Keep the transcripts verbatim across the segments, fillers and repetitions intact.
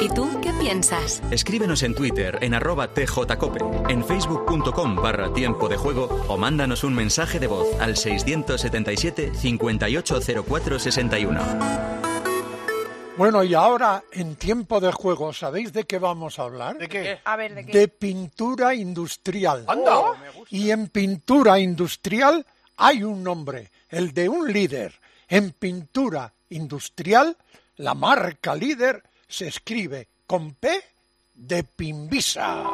¿Y tú qué piensas? Escríbenos en Twitter en arroba tjcope, en facebook.com barra tiempo de juego o mándanos un mensaje de voz al seiscientos setenta y siete, cincuenta y ocho cero cuatro sesenta y uno. Bueno, y ahora, en tiempo de juego, ¿sabéis de qué vamos a hablar? ¿De qué? A ver, ¿de qué? De pintura industrial. ¡Anda! Oh, y en pintura industrial hay un nombre, el de un líder. En pintura industrial, la marca líder se escribe con P de Pimbisa.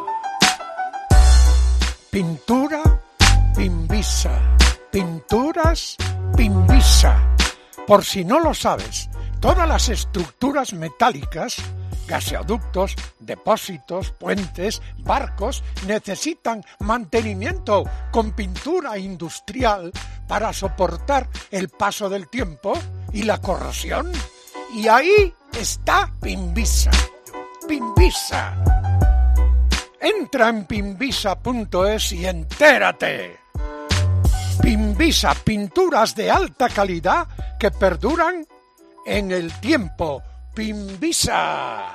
Pintura, Pimbisa. Pinturas, Pimbisa. Por si no lo sabes, todas las estructuras metálicas, gaseoductos, depósitos, puentes, barcos, necesitan mantenimiento con pintura industrial para soportar el paso del tiempo y la corrosión. Y ahí está Pimbisa. Pimbisa. Entra en pimbisa punto es y entérate. Pimbisa, pinturas de alta calidad que perduran en el tiempo. Pimbisa.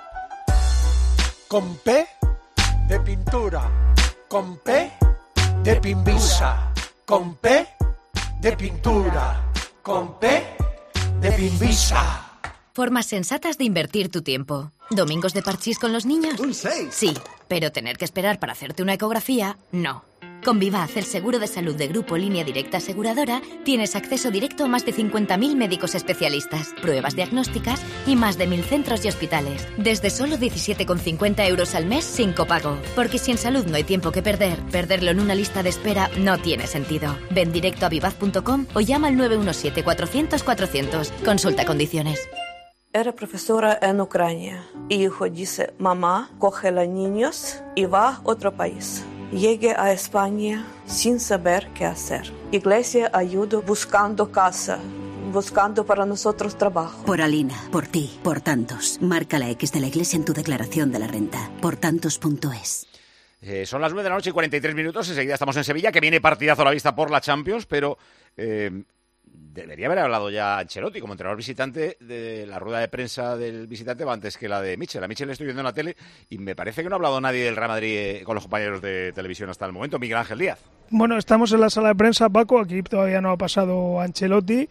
Con P de pintura. Con P de Pimbisa. Con P de pintura. Con P de Pimbisa. Formas sensatas de invertir tu tiempo. ¿Domingos de parchís con los niños? ¡Un seis! Sí, pero tener que esperar para hacerte una ecografía, no. Con Vivaz, el seguro de salud de Grupo Línea Directa Aseguradora, tienes acceso directo a más de cincuenta mil médicos especialistas, pruebas diagnósticas y más de mil centros y hospitales. Desde solo diecisiete con cincuenta euros al mes sin copago. Porque si en salud no hay tiempo que perder, perderlo en una lista de espera no tiene sentido. Ven directo a vivaz punto com o llama al nueve uno siete, cuatrocientos, cuatrocientos. Consulta condiciones. Era profesora en Ucrania y hijo dice, mamá, coge a los niños y va a otro país. Llegué a España sin saber qué hacer. Iglesia ayudó buscando casa, buscando para nosotros trabajo. Por Alina, por ti, por tantos. Marca la X de la Iglesia en tu declaración de la renta. por tantos punto es. Eh, son las nueve de la noche y cuarenta y tres minutos. Enseguida estamos en Sevilla, que viene partidazo a la vista por la Champions, pero... Eh, debería haber hablado ya Ancelotti como entrenador visitante. De la rueda de prensa del visitante va antes que la de Michel. A Michel le estoy viendo en la tele y me parece que no ha hablado nadie del Real Madrid eh, con los compañeros de televisión hasta el momento. Miguel Ángel Díaz. Bueno, estamos en la sala de prensa, Paco. Aquí todavía no ha pasado Ancelotti.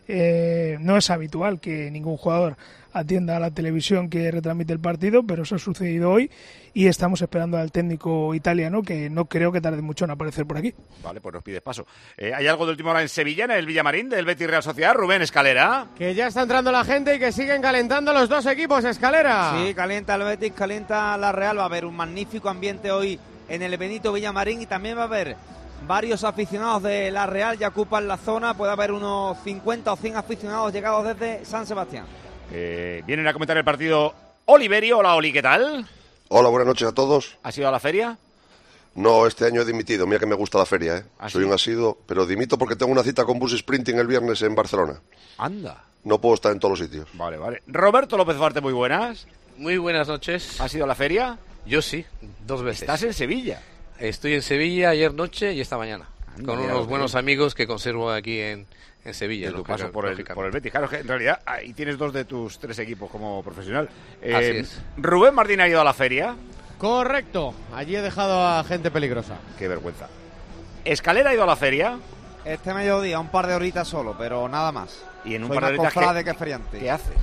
Eh, no es habitual que ningún jugador atienda a la televisión que retransmite el partido, pero eso ha sucedido hoy y estamos esperando al técnico italiano, que no creo que tarde mucho en aparecer por aquí. Vale, pues nos pides paso. Eh, ¿Hay algo de última hora en Sevilla, en el Villamarín, del Betis Real Sociedad? Rubén Escalera. Que ya está entrando la gente y que siguen calentando los dos equipos, Escalera. Sí, calienta el Betis, calienta la Real. Va a haber un magnífico ambiente hoy en el Benito Villamarín y también va a haber varios aficionados de la Real, ya ocupan la zona. Puede haber unos cincuenta o cien aficionados llegados desde San Sebastián. Eh, vienen a comentar el partido Oliverio. Hola, Oli, ¿qué tal? Hola, buenas noches a todos. ¿Has ido a la feria? No, este año he dimitido. Mira que me gusta la feria, ¿eh? ¿Ah, Soy sí? un asiduo, pero dimito porque tengo una cita con Bus Sprinting el viernes en Barcelona. Anda. No puedo estar en todos los sitios. Vale, vale. Roberto López Duarte, muy buenas. Muy buenas noches. ¿Has ido a la feria? Yo sí, dos veces. ¿Estás en Sevilla? Estoy en Sevilla ayer noche y esta mañana. Anda, con mira, unos buenos bien. amigos que conservo aquí en, en Sevilla. En tu ¿no? paso por el, por el Betis. Claro, que en realidad ahí tienes dos de tus tres equipos como profesional. Eh, Así es. Rubén Martín ha ido a la feria. Correcto. Allí he dejado a gente peligrosa. Qué vergüenza. ¿Escalera ha ido a la feria? Este mediodía, un par de horitas solo, pero nada más. Y en un Soy par de más horitas, cofrade ¿qué, que feriante. ¿qué haces?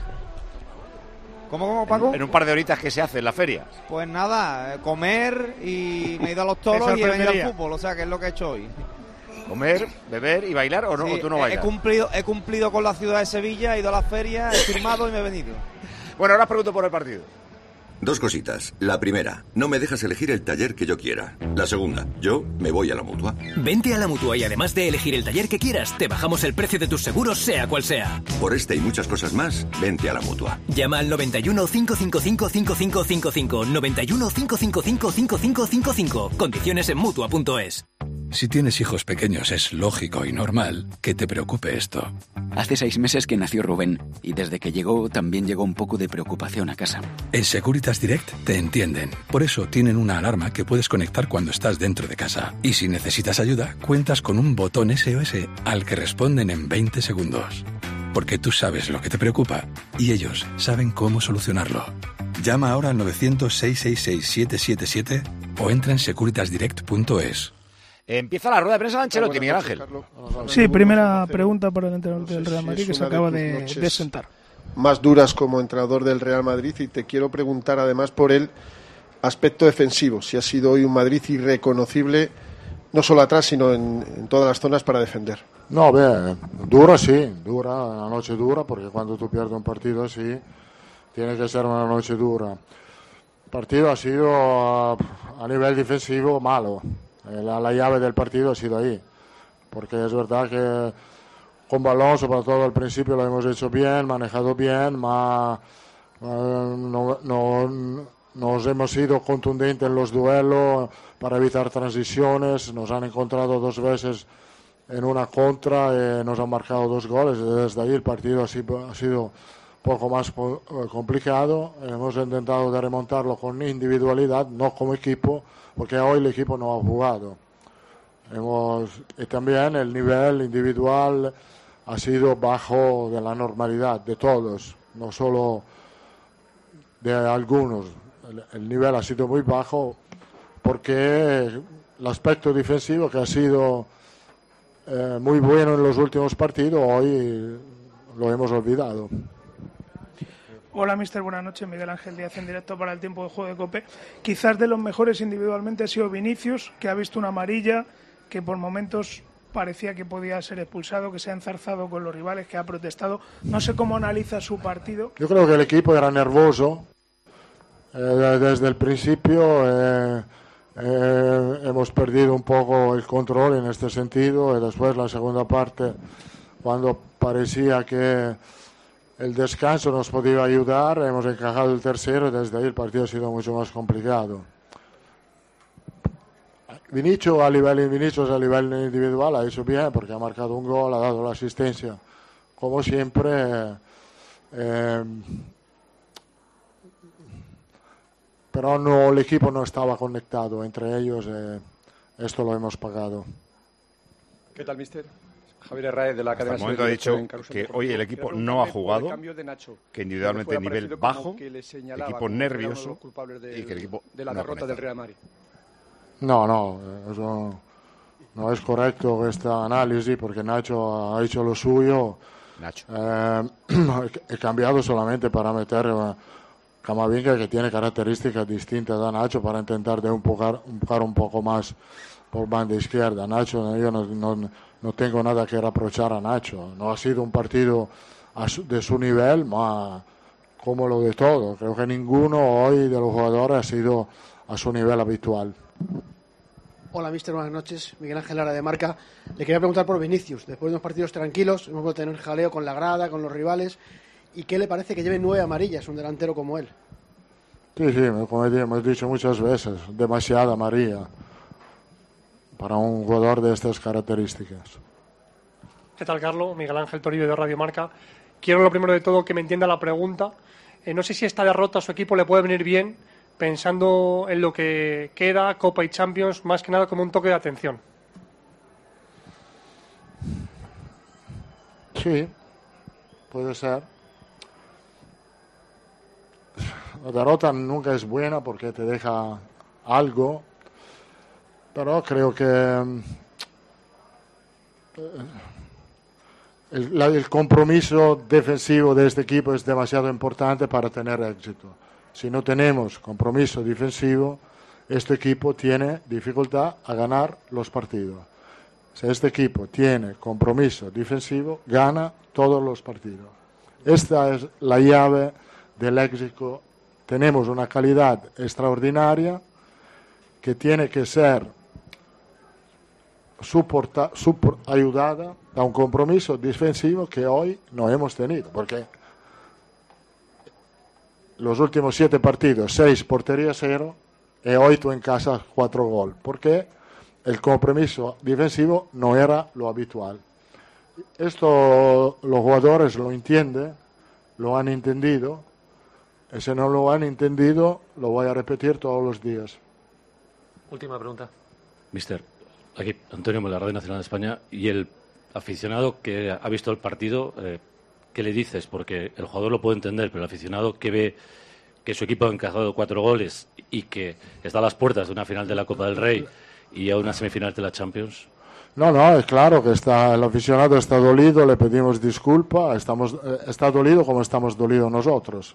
¿Cómo, cómo, Paco? En, en un par de horitas, ¿qué se hace en la feria? Pues nada, eh, comer y me he ido a los toros y he venido al fútbol, o sea que es lo que he hecho hoy. ¿Comer, beber y bailar o, no, Sí, o tú no he, bailas? he cumplido, he cumplido con la ciudad de Sevilla, he ido a la feria, he firmado y me he venido. Bueno, ahora os pregunto por el partido. Dos cositas. La primera, no me dejas elegir el taller que yo quiera. La segunda, yo me voy a la Mutua. Vente a la Mutua y además de elegir el taller que quieras, te bajamos el precio de tus seguros, sea cual sea. Por este y muchas cosas más, vente a la Mutua. Llama al noventa y uno, cinco cinco cinco, cinco cinco cinco cinco, noventa y uno, cinco cinco cinco, cinco cinco cinco cinco. Condiciones en Mutua punto es. Si tienes hijos pequeños es lógico y normal que te preocupe esto. Hace seis meses que nació Rubén y desde que llegó también llegó un poco de preocupación a casa. En Securitas Direct te entienden. Por eso tienen una alarma que puedes conectar cuando estás dentro de casa. Y si necesitas ayuda, cuentas con un botón S O S al que responden en veinte segundos. Porque tú sabes lo que te preocupa y ellos saben cómo solucionarlo. Llama ahora al novecientos, seiscientos sesenta y seis, setecientos setenta y siete o entra en securitasdirect punto es. Empieza la rueda de prensa de Ancelotti, Miguel Ángel. Sí, primera pregunta para el entrenador del Real Madrid, que se acaba de, de sentar. Más duras como entrenador del Real Madrid, y te quiero preguntar además por el aspecto defensivo, si ha sido hoy un Madrid irreconocible, no solo atrás, sino en, en todas las zonas para defender. No, bien, dura sí, dura, una noche dura, porque cuando tú pierdes un partido así, tiene que ser una noche dura. El partido ha sido a, a nivel defensivo malo, la, la llave del partido ha sido ahí, porque es verdad que con balón, sobre todo al principio, lo hemos hecho bien, manejado bien, ma, uh, no, no, nos hemos sido contundentes en los duelos para evitar transiciones, nos han encontrado dos veces en una contra, y nos han marcado dos goles, desde ahí el partido ha sido, ha sido un poco más complicado, hemos intentado de remontarlo con individualidad, no como equipo, porque hoy el equipo no ha jugado. Hemos, y también el nivel individual ha sido bajo de la normalidad de todos, no solo de algunos. El, el nivel ha sido muy bajo porque el aspecto defensivo, que ha sido eh, muy bueno en los últimos partidos, hoy lo hemos olvidado. Hola, mister, buenas noches. Miguel Ángel Díaz en directo para el Tiempo de Juego de COPE. Quizás de los mejores individualmente ha sido Vinicius, que ha visto una amarilla, que por momentos parecía que podía ser expulsado, que se ha enzarzado con los rivales, que ha protestado. No sé cómo analiza su partido. Yo creo que el equipo era nervioso eh, desde el principio. Eh, eh, hemos perdido un poco el control en este sentido, y después la segunda parte, cuando parecía que el descanso nos podía ayudar, hemos encajado el tercero y desde ahí el partido ha sido mucho más complicado. Vinicius a nivel, Vinicius a nivel individual ha hecho bien porque ha marcado un gol, ha dado la asistencia. Como siempre, eh, pero no, el equipo no estaba conectado entre ellos. Eh, esto lo hemos pagado. ¿Qué tal, mister? Javier Herráez de la cadena. Hasta el momento ha dicho que hoy el equipo no ha jugado, que individualmente nivel bajo, equipo nervioso y que el equipo de la derrota del Real Madrid. No, no, eso no es correcto este análisis, porque Nacho ha hecho lo suyo. Nacho. Eh, he cambiado solamente para meter a Camavinga, que tiene características distintas a Nacho, para intentar de empujar, empujar un poco más por banda izquierda. Nacho, yo no, no, no tengo nada que reprochar a Nacho. No ha sido un partido su, de su nivel, más como lo de todo. Creo que ninguno hoy de los jugadores ha sido a su nivel habitual. Hola, mister, buenas noches. Miguel Ángel Lara de Marca. Le quería preguntar por Vinicius. Después de unos partidos tranquilos, hemos vuelto a tener jaleo con la grada, con los rivales. ¿Y qué le parece que lleve nueve amarillas un delantero como él? Sí, sí, como hemos dicho muchas veces, demasiada amarilla para un jugador de estas características. ¿Qué tal, Carlos? Miguel Ángel Toribio de Radio Marca. Quiero lo primero de todo que me entienda la pregunta. Eh, no sé si esta derrota a su equipo le puede venir bien, pensando en lo que queda, Copa y Champions, más que nada como un toque de atención. Sí, puede ser. La derrota nunca es buena porque te deja algo, pero creo que el, el compromiso defensivo de este equipo es demasiado importante para tener éxito. Si no tenemos compromiso defensivo, este equipo tiene dificultad a ganar los partidos. Si este equipo tiene compromiso defensivo, gana todos los partidos. Esta es la llave del éxito. Tenemos una calidad extraordinaria que tiene que ser soporta, super, ayudada a un compromiso defensivo que hoy no hemos tenido, porque los últimos siete partidos, seis portería cero, y hoy tú en casa cuatro goles, porque el compromiso defensivo no era lo habitual. Esto los jugadores lo entienden, lo han entendido, y si no lo han entendido, lo voy a repetir todos los días. Última pregunta. Mister, aquí Antonio de la Radio Nacional de España, y el aficionado que ha visto el partido, eh, ¿qué le dices? Porque el jugador lo puede entender, pero el aficionado, ¿qué ve, que su equipo ha encajado cuatro goles y que está a las puertas de una final de la Copa del Rey y a una semifinal de la Champions? No, no, es claro que está, el aficionado está dolido, le pedimos disculpa, estamos, eh, está dolido como estamos dolidos nosotros.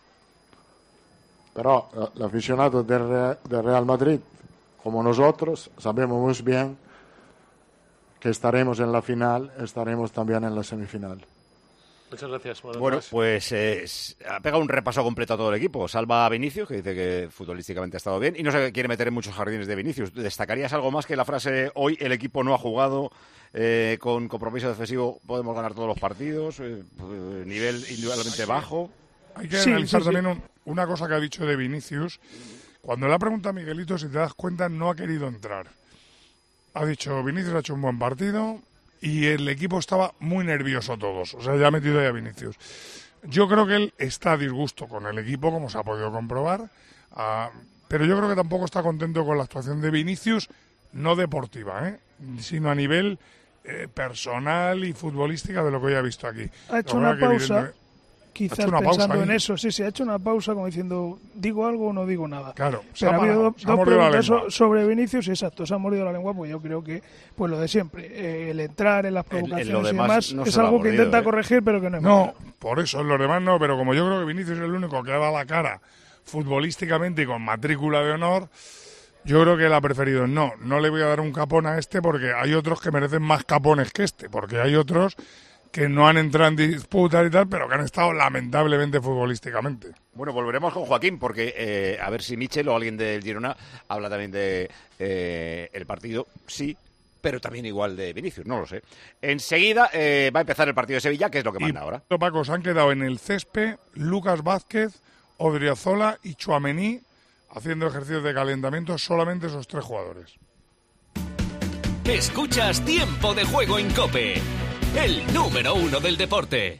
Pero eh, el aficionado del de Real Madrid, como nosotros, sabemos muy bien que estaremos en la final, estaremos también en la semifinal. Muchas gracias. Bueno, pues eh, ha pegado un repaso completo a todo el equipo. Salva a Vinicius, que dice que futbolísticamente ha estado bien y no se quiere meter en muchos jardines de Vinicius. ¿Destacarías algo más que la frase hoy el equipo no ha jugado eh, con compromiso defensivo, podemos ganar todos los partidos, eh, nivel indudablemente bajo? Hay que Sí, analizar sí, sí. también un- una cosa que ha dicho de Vinicius. Cuando le ha preguntado a Miguelito, si te das cuenta, no ha querido entrar. Ha dicho, Vinicius ha hecho un buen partido y el equipo estaba muy nervioso todos. O sea, ya ha metido ahí a Vinicius. Yo creo que él está a disgusto con el equipo, como se ha podido comprobar, ah, pero yo creo que tampoco está contento con la actuación de Vinicius, no deportiva, ¿eh? sino a nivel eh, personal y futbolística de lo que hoy ha visto aquí. Ha hecho Lo una verdad que pausa, evidentemente- quizás ha hecho una pensando pausa en ahí. eso. Sí, sí, ha hecho una pausa como diciendo, ¿digo algo o no digo nada? Claro, se Pero ha ha habido parado, do- se ha dos mordido la preguntas lengua. so- sobre Vinicius, y exacto, se ha mordido la lengua, pues yo creo que, pues lo de siempre, eh, el entrar en las provocaciones lo y demás demás no es se lo ha algo que mordido, intenta ¿eh? corregir, pero que no es No, bueno. por eso en los demás no, pero como yo creo que Vinicius es el único que ha dado la cara futbolísticamente y con matrícula de honor, yo creo que él ha preferido no, no le voy a dar un capón a este porque hay otros que merecen más capones que este, porque hay otros que no han entrado en disputa y tal, pero que han estado lamentablemente futbolísticamente. Bueno, volveremos con Joaquín, porque eh, a ver si Michel o alguien del Girona habla también de eh, el partido, sí, pero también igual de Vinicius, no lo sé. Enseguida eh, va a empezar el partido de Sevilla, que es lo que manda ahora. Paco, se han quedado en el césped Lucas Vázquez, Odriozola y Tchouaméni haciendo ejercicios de calentamiento, solamente esos tres jugadores. Escuchas Tiempo de Juego en COPE, el número uno del deporte.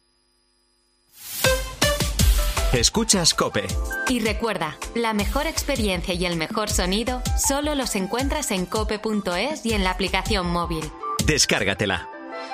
Escuchas COPE. Y recuerda, la mejor experiencia y el mejor sonido solo los encuentras en cope punto es y en la aplicación móvil. Descárgatela.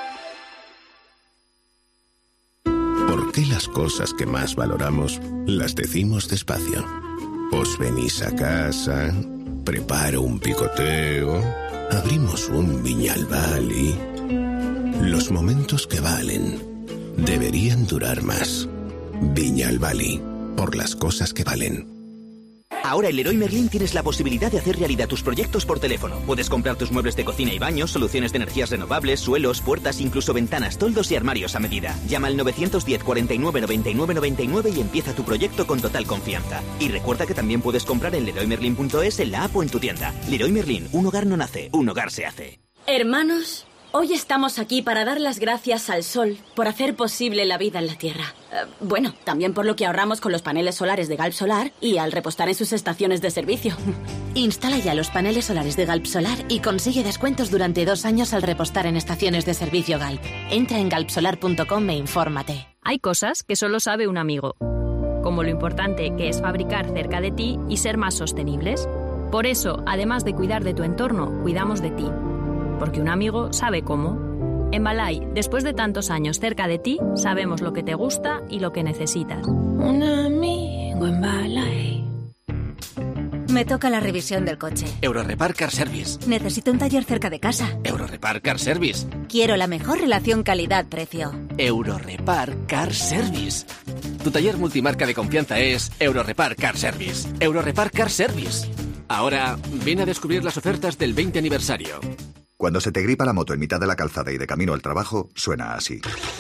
¿Por qué las cosas que más valoramos las decimos despacio? Os venís a casa, preparo un picoteo, abrimos un Viñalbal y... Los momentos que valen deberían durar más. Viñalbali, por las cosas que valen. Ahora en Leroy Merlin tienes la posibilidad de hacer realidad tus proyectos por teléfono. Puedes comprar tus muebles de cocina y baños, soluciones de energías renovables, suelos, puertas, incluso ventanas, toldos y armarios a medida. Llama al nueve uno cero, cuarenta y nueve, noventa y nueve, noventa y nueve y empieza tu proyecto con total confianza. Y recuerda que también puedes comprar en leroy merlin punto es, en la app o en tu tienda. Leroy Merlin, un hogar no nace, un hogar se hace. Hermanos, hoy estamos aquí para dar las gracias al sol por hacer posible la vida en la Tierra. Eh, bueno, también por lo que ahorramos con los paneles solares de Galp Solar y al repostar en sus estaciones de servicio. Instala ya los paneles solares de Galp Solar y consigue descuentos durante dos años al repostar en estaciones de servicio Galp. Entra en galp solar punto com e infórmate. Hay cosas que solo sabe un amigo, como lo importante que es fabricar cerca de ti y ser más sostenibles. Por eso, además de cuidar de tu entorno, cuidamos de ti. Porque un amigo sabe cómo. En Balay, después de tantos años cerca de ti, sabemos lo que te gusta y lo que necesitas. Un amigo en Balay. Me toca la revisión del coche. Eurorepar Car Service. Necesito un taller cerca de casa. Eurorepar Car Service. Quiero la mejor relación calidad-precio. Eurorepar Car Service. Tu taller multimarca de confianza es Eurorepar Car Service. Eurorepar Car Service. Ahora, ven a descubrir las ofertas del veinte aniversario. Cuando se te gripa la moto en mitad de la calzada y de camino al trabajo, suena así.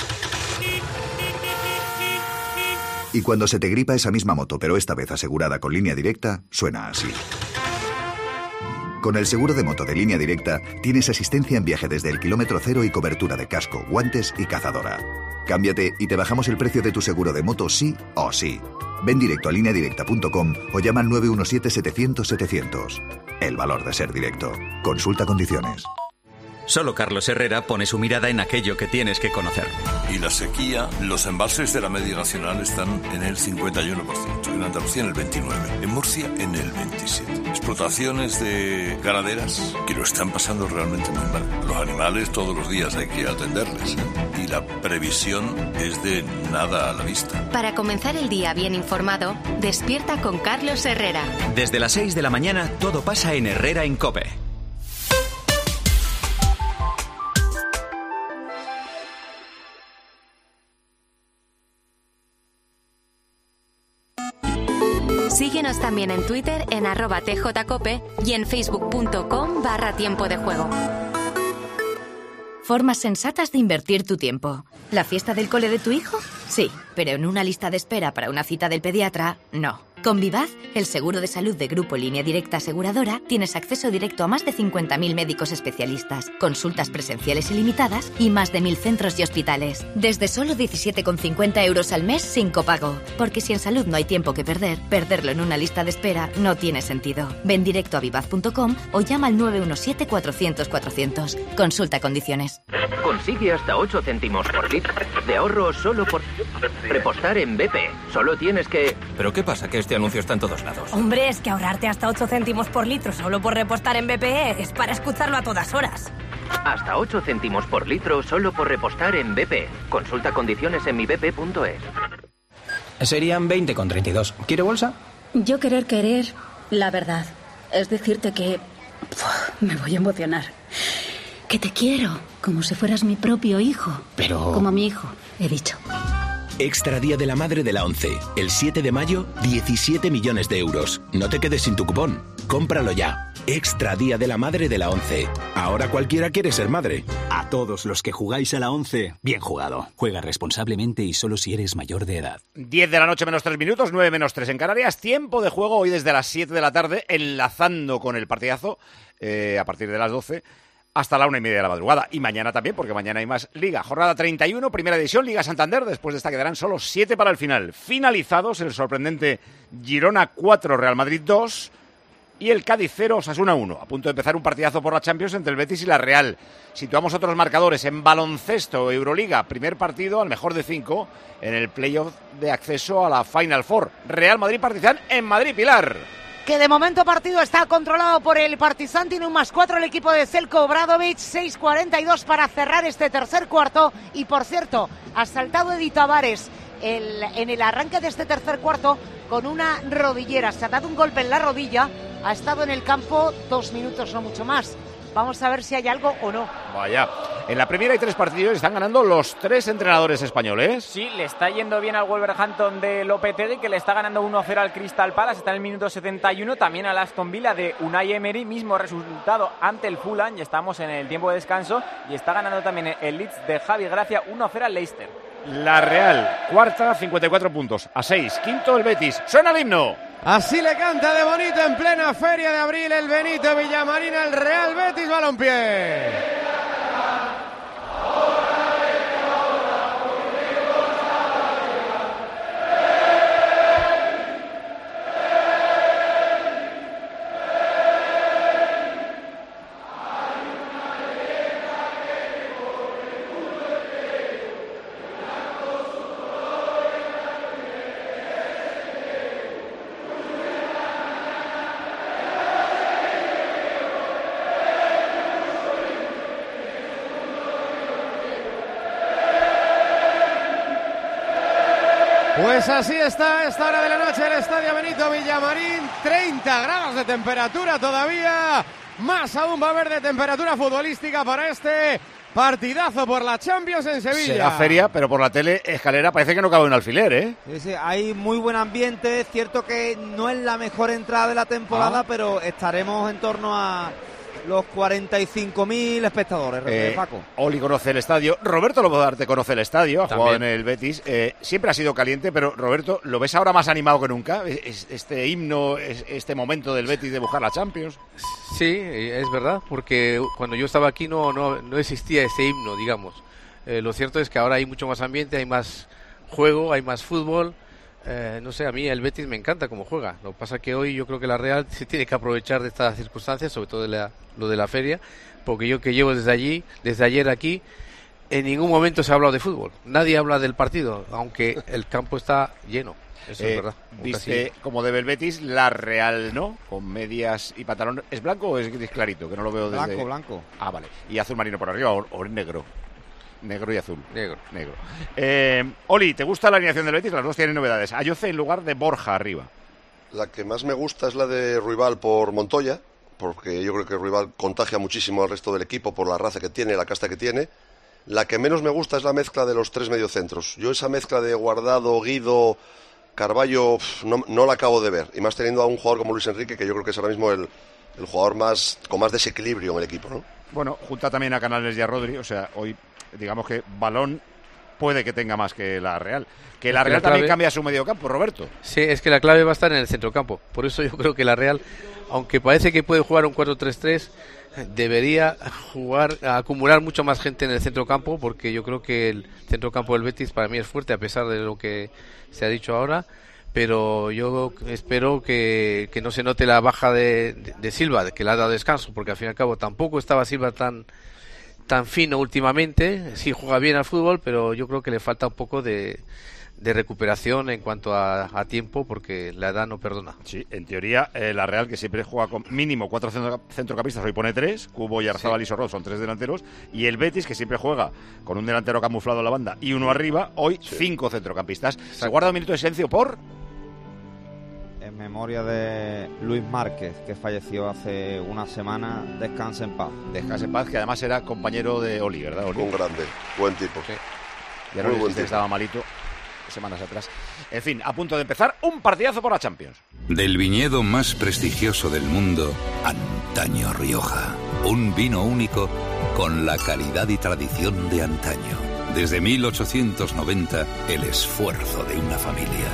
Y cuando se te gripa esa misma moto, pero esta vez asegurada con Línea Directa, suena así. Con el seguro de moto de Línea Directa, tienes asistencia en viaje desde el kilómetro cero y cobertura de casco, guantes y cazadora. Cámbiate y te bajamos el precio de tu seguro de moto sí o sí. Ven directo a línea directa punto com o llama al nueve uno siete, setecientos, setecientos. El valor de ser directo. Consulta condiciones. Solo Carlos Herrera pone su mirada en aquello que tienes que conocer. Y la sequía, los embalses de la media nacional están en el cincuenta y uno por ciento, en Andalucía en el veintinueve por ciento, en Murcia en el veintisiete por ciento. Explotaciones de ganaderas que lo están pasando realmente muy mal. Los animales todos los días hay que atenderles, ¿eh? Y la previsión es de nada a la vista. Para comenzar el día bien informado, despierta con Carlos Herrera. Desde las seis de la mañana todo pasa en Herrera en COPE. Síguenos también en Twitter en arroba tjcope y en facebook.com barra tiempo de juego. Formas sensatas de invertir tu tiempo. ¿La fiesta del cole de tu hijo? Sí, pero en una lista de espera para una cita del pediatra, no. Con Vivaz, el seguro de salud de Grupo Línea Directa Aseguradora, tienes acceso directo a más de cincuenta mil médicos especialistas, consultas presenciales ilimitadas y más de mil centros y hospitales. Desde solo diecisiete con cincuenta euros al mes sin copago. Porque si en salud no hay tiempo que perder, perderlo en una lista de espera no tiene sentido. Ven directo a vivaz punto com o llama al nueve uno siete cuatrocientos cuatrocientos. Consulta condiciones. Consigue hasta ocho céntimos por litro de ahorro solo por repostar en B P. Solo tienes que... ¿Pero qué pasa? Que este anuncio está en todos lados. Hombre, es que ahorrarte hasta ocho céntimos por litro solo por repostar en B P E es para escucharlo a todas horas. Hasta ocho céntimos por litro solo por repostar en B P. Consulta condiciones en mi b p punto es. Serían veinte con treinta y dos. ¿Quiere bolsa? Yo querer querer la verdad. Es decirte que... Uf, me voy a emocionar. Que te quiero, como si fueras mi propio hijo. Pero... Como mi hijo, he dicho. Extra Día de la Madre de la ONCE. El siete de mayo, diecisiete millones de euros. No te quedes sin tu cupón. Cómpralo ya. Extra Día de la Madre de la ONCE. Ahora cualquiera quiere ser madre. A todos los que jugáis a la ONCE, bien jugado. Juega responsablemente y solo si eres mayor de edad. diez de la noche menos tres minutos, nueve menos tres en Canarias. Tiempo de juego hoy desde las siete de la tarde, enlazando con el partidazo eh, a partir de las doce. Hasta la una y media de la madrugada. Y mañana también, porque mañana hay más Liga. Jornada treinta y uno, primera división, Liga Santander. Después de esta quedarán solo siete para el final. Finalizados el sorprendente Girona cuatro, Real Madrid dos. Y el Cádiz cero, Osasuna uno. A punto de empezar un partidazo por la Champions entre el Betis y la Real. Situamos otros marcadores en baloncesto, Euroliga. Primer partido al mejor de cinco en el playoff de acceso a la Final Four. Real Madrid-Partizan en Madrid, Pilar. Que de momento partido está controlado por el Partizan, tiene un más cuatro el equipo de Selko Obradovic, seis cuarenta y dos para cerrar este tercer cuarto. Y por cierto, ha saltado Edi Tavares el, en el arranque de este tercer cuarto con una rodillera, se ha dado un golpe en la rodilla, ha estado en el campo dos minutos, no mucho más. Vamos a ver si hay algo o no. Vaya, en la primera hay tres partidos, están ganando los tres entrenadores españoles. Sí, le está yendo bien al Wolverhampton de Lopetegui, que le está ganando uno a cero al Crystal Palace, está en el minuto setenta y uno, también al Aston Villa de Unai Emery, mismo resultado ante el Fulham, y estamos en el tiempo de descanso, y está ganando también el Leeds de Javi Gracia uno a cero al Leicester. La Real, cuarta, cincuenta y cuatro puntos, a seis, quinto el Betis, suena el himno. Así le canta de bonito en plena feria de abril el Benito Villamarín al Real Betis Balompié. Pues así está a esta hora de la noche el Estadio Benito Villamarín, treinta grados de temperatura todavía, más aún va a haber de temperatura futbolística para este partidazo por la Champions en Sevilla. Será feria, pero por la tele, Escalera, parece que no cabe un alfiler, ¿eh? Sí, sí, hay muy buen ambiente, es cierto que no es la mejor entrada de la temporada, ah. pero estaremos en torno a los cuarenta y cinco mil espectadores, eh, Paco. Oli conoce el estadio. Roberto Lobodarte conoce el estadio, ha jugado en el Betis. Eh, siempre ha sido caliente, pero Roberto, ¿lo ves ahora más animado que nunca? Este himno, este momento del Betis de buscar la Champions. Sí, es verdad, porque cuando yo estaba aquí no, no, no existía ese himno, digamos. Eh, lo cierto es que ahora hay mucho más ambiente, hay más juego, hay más fútbol. Eh, no sé, a mí el Betis me encanta cómo juega. Lo que pasa es que hoy yo creo que la Real se tiene que aprovechar de estas circunstancias, sobre todo de la, lo de la feria, porque yo que llevo desde allí, desde ayer aquí, en ningún momento se ha hablado de fútbol. Nadie habla del partido, aunque el campo está lleno. Eso eh, es verdad. Viste como debe el Betis, la Real no, con medias y pantalón. ¿Es blanco o es gris clarito? Que no lo veo desde... Blanco, blanco. Ah, vale. ¿Y azul marino por arriba o, o negro? Negro y azul. Negro. Negro. Eh, Oli, ¿te gusta la alineación del Betis? Las dos tienen novedades. Ayoce en lugar de Borja arriba. La que más me gusta es la de Ruibal por Montoya, porque yo creo que Ruibal contagia muchísimo al resto del equipo por la raza que tiene, la casta que tiene. La que menos me gusta es la mezcla de los tres mediocentros. Yo esa mezcla de Guardado, Guido, Carballo, no, no la acabo de ver. Y más teniendo a un jugador como Luis Enrique, que yo creo que es ahora mismo el, el jugador más con más desequilibrio en el equipo, ¿no? Bueno, junta también a Canales y a Rodri, o sea, hoy digamos que balón puede que tenga más que la Real. Que la Real también cambia su mediocampo, Roberto. Sí, es que la clave va a estar en el centrocampo. Por eso yo creo que la Real, aunque parece que puede jugar un cuatro tres tres, debería jugar, acumular mucho más gente en el centrocampo, porque yo creo que el centrocampo del Betis para mí es fuerte, a pesar de lo que se ha dicho ahora. Pero yo espero que, que no se note la baja de, de, de Silva, de que le ha dado descanso, porque al fin y al cabo tampoco estaba Silva tan tan fino últimamente. Sí juega bien al fútbol, pero yo creo que le falta un poco de, de recuperación en cuanto a, a tiempo, porque la edad no perdona. Sí, en teoría eh, la Real, que siempre juega con mínimo cuatro centro, centrocampistas, hoy pone tres, Cubo, Yarzábal sí. y Sorroz son tres delanteros, y el Betis, que siempre juega con un delantero camuflado en la banda y uno arriba, hoy sí. cinco centrocampistas. Exacto. Se guarda un minuto de silencio por... En memoria de Luis Márquez, que falleció hace una semana. Descanse en paz. Descanse en paz, que además era compañero de Oli, ¿verdad, Oli? Un grande, buen tipo. Sí. Y ahora Muy estaba malito semanas atrás. En fin, a punto de empezar un partidazo por la Champions. Del viñedo más prestigioso del mundo, Antaño Rioja. Un vino único con la calidad y tradición de antaño. Desde mil ochocientos noventa, el esfuerzo de una familia.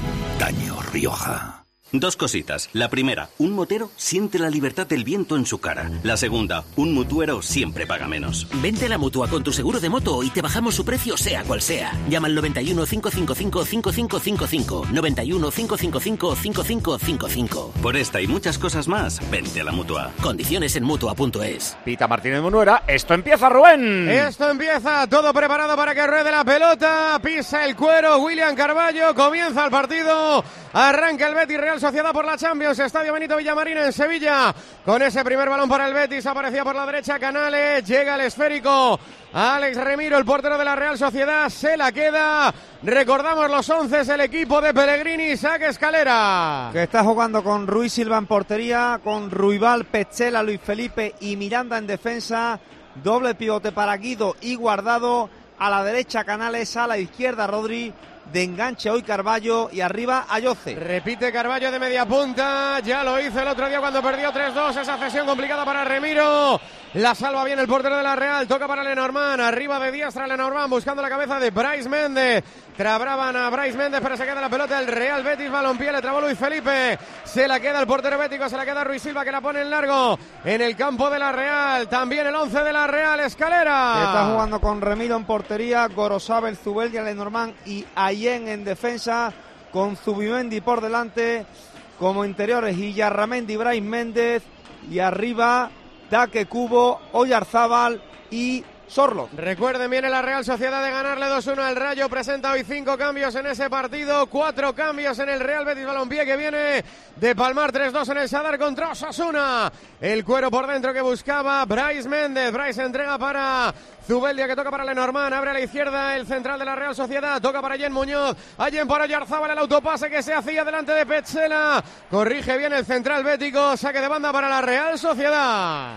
Antaño Rioja. Dos cositas. La primera, un motero siente la libertad del viento en su cara. La segunda, un mutuero siempre paga menos. Vente a la Mutua con tu seguro de moto y te bajamos su precio sea cual sea. Llama al noventa y uno, cinco cinco cinco, cinco cinco cinco cinco. noventa y uno, cinco cinco cinco, cinco cinco cinco cinco. Por esta y muchas cosas más, vente a la Mutua. Condiciones en Mutua punto es. Pita Martínez Munuera. Esto empieza, Rubén. Esto empieza. Todo preparado para que ruede la pelota. Pisa el cuero William Carballo. Comienza el partido. Arranca el Betis Real Sociedad por la Champions, Estadio Benito Villamarín en Sevilla. Con ese primer balón para el Betis, aparecía por la derecha Canales, llega el esférico Alex Remiro, el portero de la Real Sociedad, se la queda. Recordamos los once, el equipo de Pellegrini, saque Escalera. Que está jugando con Ruiz Silva en portería, con Ruibal, Petzela, Luis Felipe y Miranda en defensa. Doble pivote para Guido y Guardado. A la derecha Canales, a la izquierda Rodri. De enganche hoy Carballo y arriba Ayoce. Repite Carballo de media punta, ya lo hizo el otro día cuando perdió tres dos, esa cesión complicada para Remiro. La salva bien el portero de la Real, toca para Lenormand, arriba de diestra Lenormand buscando la cabeza de Brais Méndez. Trabraban a Brais Méndez, pero se queda la pelota el Real Betis Balompié, le trabó Luis Felipe. Se la queda el portero bético, se la queda Ruiz Silva que la pone en largo en el campo de la Real. También el once de la Real, Escalera. Está jugando con Remiro en portería, Gorosabel, Zubeldia, Lenormand y Ayen en defensa, con Zubimendi por delante, como interiores Illarramendi, Brais Méndez y arriba Daque, Cubo, Oyarzábal y Sorlo. Recuerden, viene la Real Sociedad de ganarle dos uno al Rayo, presenta hoy cinco cambios en ese partido, cuatro cambios en el Real Betis Balompié, que viene de palmar tres dos en el Sadar contra Osasuna. El cuero por dentro que buscaba Brais Méndez, Brais entrega para Zubeldia, que toca para Lenormand, abre a la izquierda el central de la Real Sociedad, toca para Jen Muñoz, Allen para Oyarzábal, el autopase que se hacía delante de Petzela, corrige bien el central bético, saque de banda para la Real Sociedad.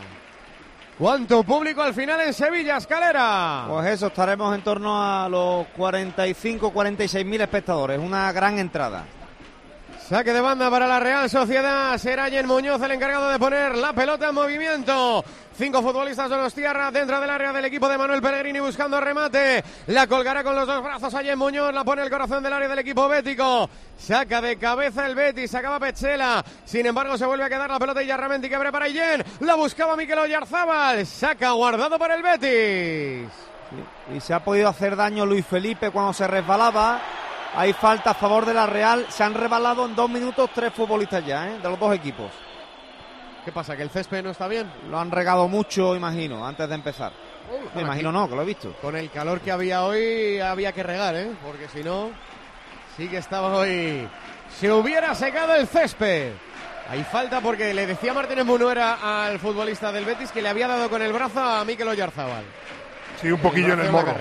¿Cuánto público al final en Sevilla, Escalera? Pues eso, estaremos en torno a los cuarenta y cinco, cuarenta y seis mil espectadores, una gran entrada. Saque de banda para la Real Sociedad, será Jen Muñoz el encargado de poner la pelota en movimiento. Cinco futbolistas donostiarra dentro del área del equipo de Manuel Pellegrini buscando remate. La colgará con los dos brazos a Jen Muñoz, la pone el corazón del área del equipo bético. Saca de cabeza el Betis, sacaba Petzela. Sin embargo, se vuelve a quedar la pelota y Yarramendi que abre para Jen. La buscaba Mikel Oyarzábal, saca Guardado para el Betis. Sí. Y se ha podido hacer daño Luis Felipe cuando se resbalaba. Hay falta a favor de la Real. Se han rebalado en dos minutos tres futbolistas ya, ¿eh? De los dos equipos. ¿Qué pasa? ¿Que el césped no está bien? Lo han regado mucho, imagino, antes de empezar. Uh, Me imagino aquí. No, que lo he visto. Con el calor que había hoy había que regar, ¿eh? Porque si no, sí que estaba hoy... Se hubiera secado el césped. Hay falta porque le decía Martínez Munuera al futbolista del Betis que le había dado con el brazo a Mikel Oyarzábal. Sí, un poquillo en el morro.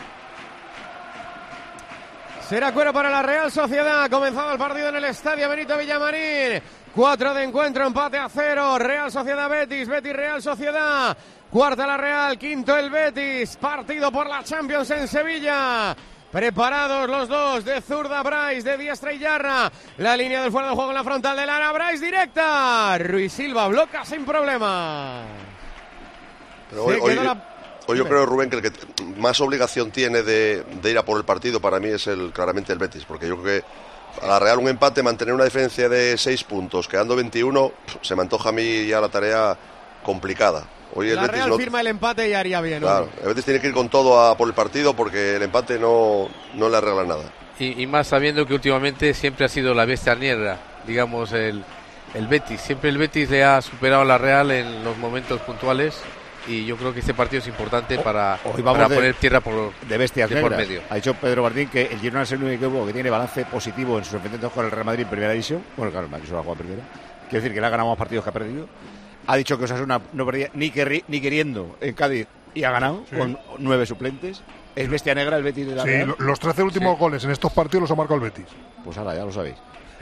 Será cuero para la Real Sociedad. Ha comenzado el partido en el estadio Benito Villamarín. Cuatro de encuentro, empate a cero. Real Sociedad Betis, Betis Real Sociedad. Cuarta la Real, quinto el Betis. Partido por la Champions en Sevilla. Preparados los dos, de zurda Brais, de diestra Iyarra. La línea del fuera de juego en la frontal del área. Brais directa. Ruiz Silva bloca sin problemas. Pero hoy, hoy, la... hoy yo creo, Rubén, que el que más obligación tiene de, de ir a por el partido para mí es el claramente el Betis, porque yo creo que a la Real un empate, mantener una diferencia de seis puntos, quedando veintiuno, se me antoja a mí ya la tarea complicada. Hoy el la Betis Real no... firma el empate y haría bien. Claro, el Betis tiene que ir con todo a por el partido porque el empate no, no le arregla nada. Y, y más sabiendo que últimamente siempre ha sido la bestia negra, digamos, el, el Betis. Siempre el Betis le ha superado a la Real en los momentos puntuales y yo creo que este partido es importante para, para de, poner tierra por, de bestias de negras. por medio. Ha dicho Pedro Martín que el Girona es el único equipo que tiene balance positivo en sus enfrentamientos con el Real Madrid en primera división. Bueno, claro, el Madrid solo ha jugado en primera. Quiere decir que le ha ganado más partidos que ha perdido. Ha dicho que Osasuna no perdía ni, querri, ni queriendo en Cádiz y ha ganado, sí, con nueve suplentes. ¿Es bestia negra el Betis de la Sí, Real? Los trece últimos sí. goles en estos partidos los ha marcado el Betis. Pues ahora ya lo sabéis.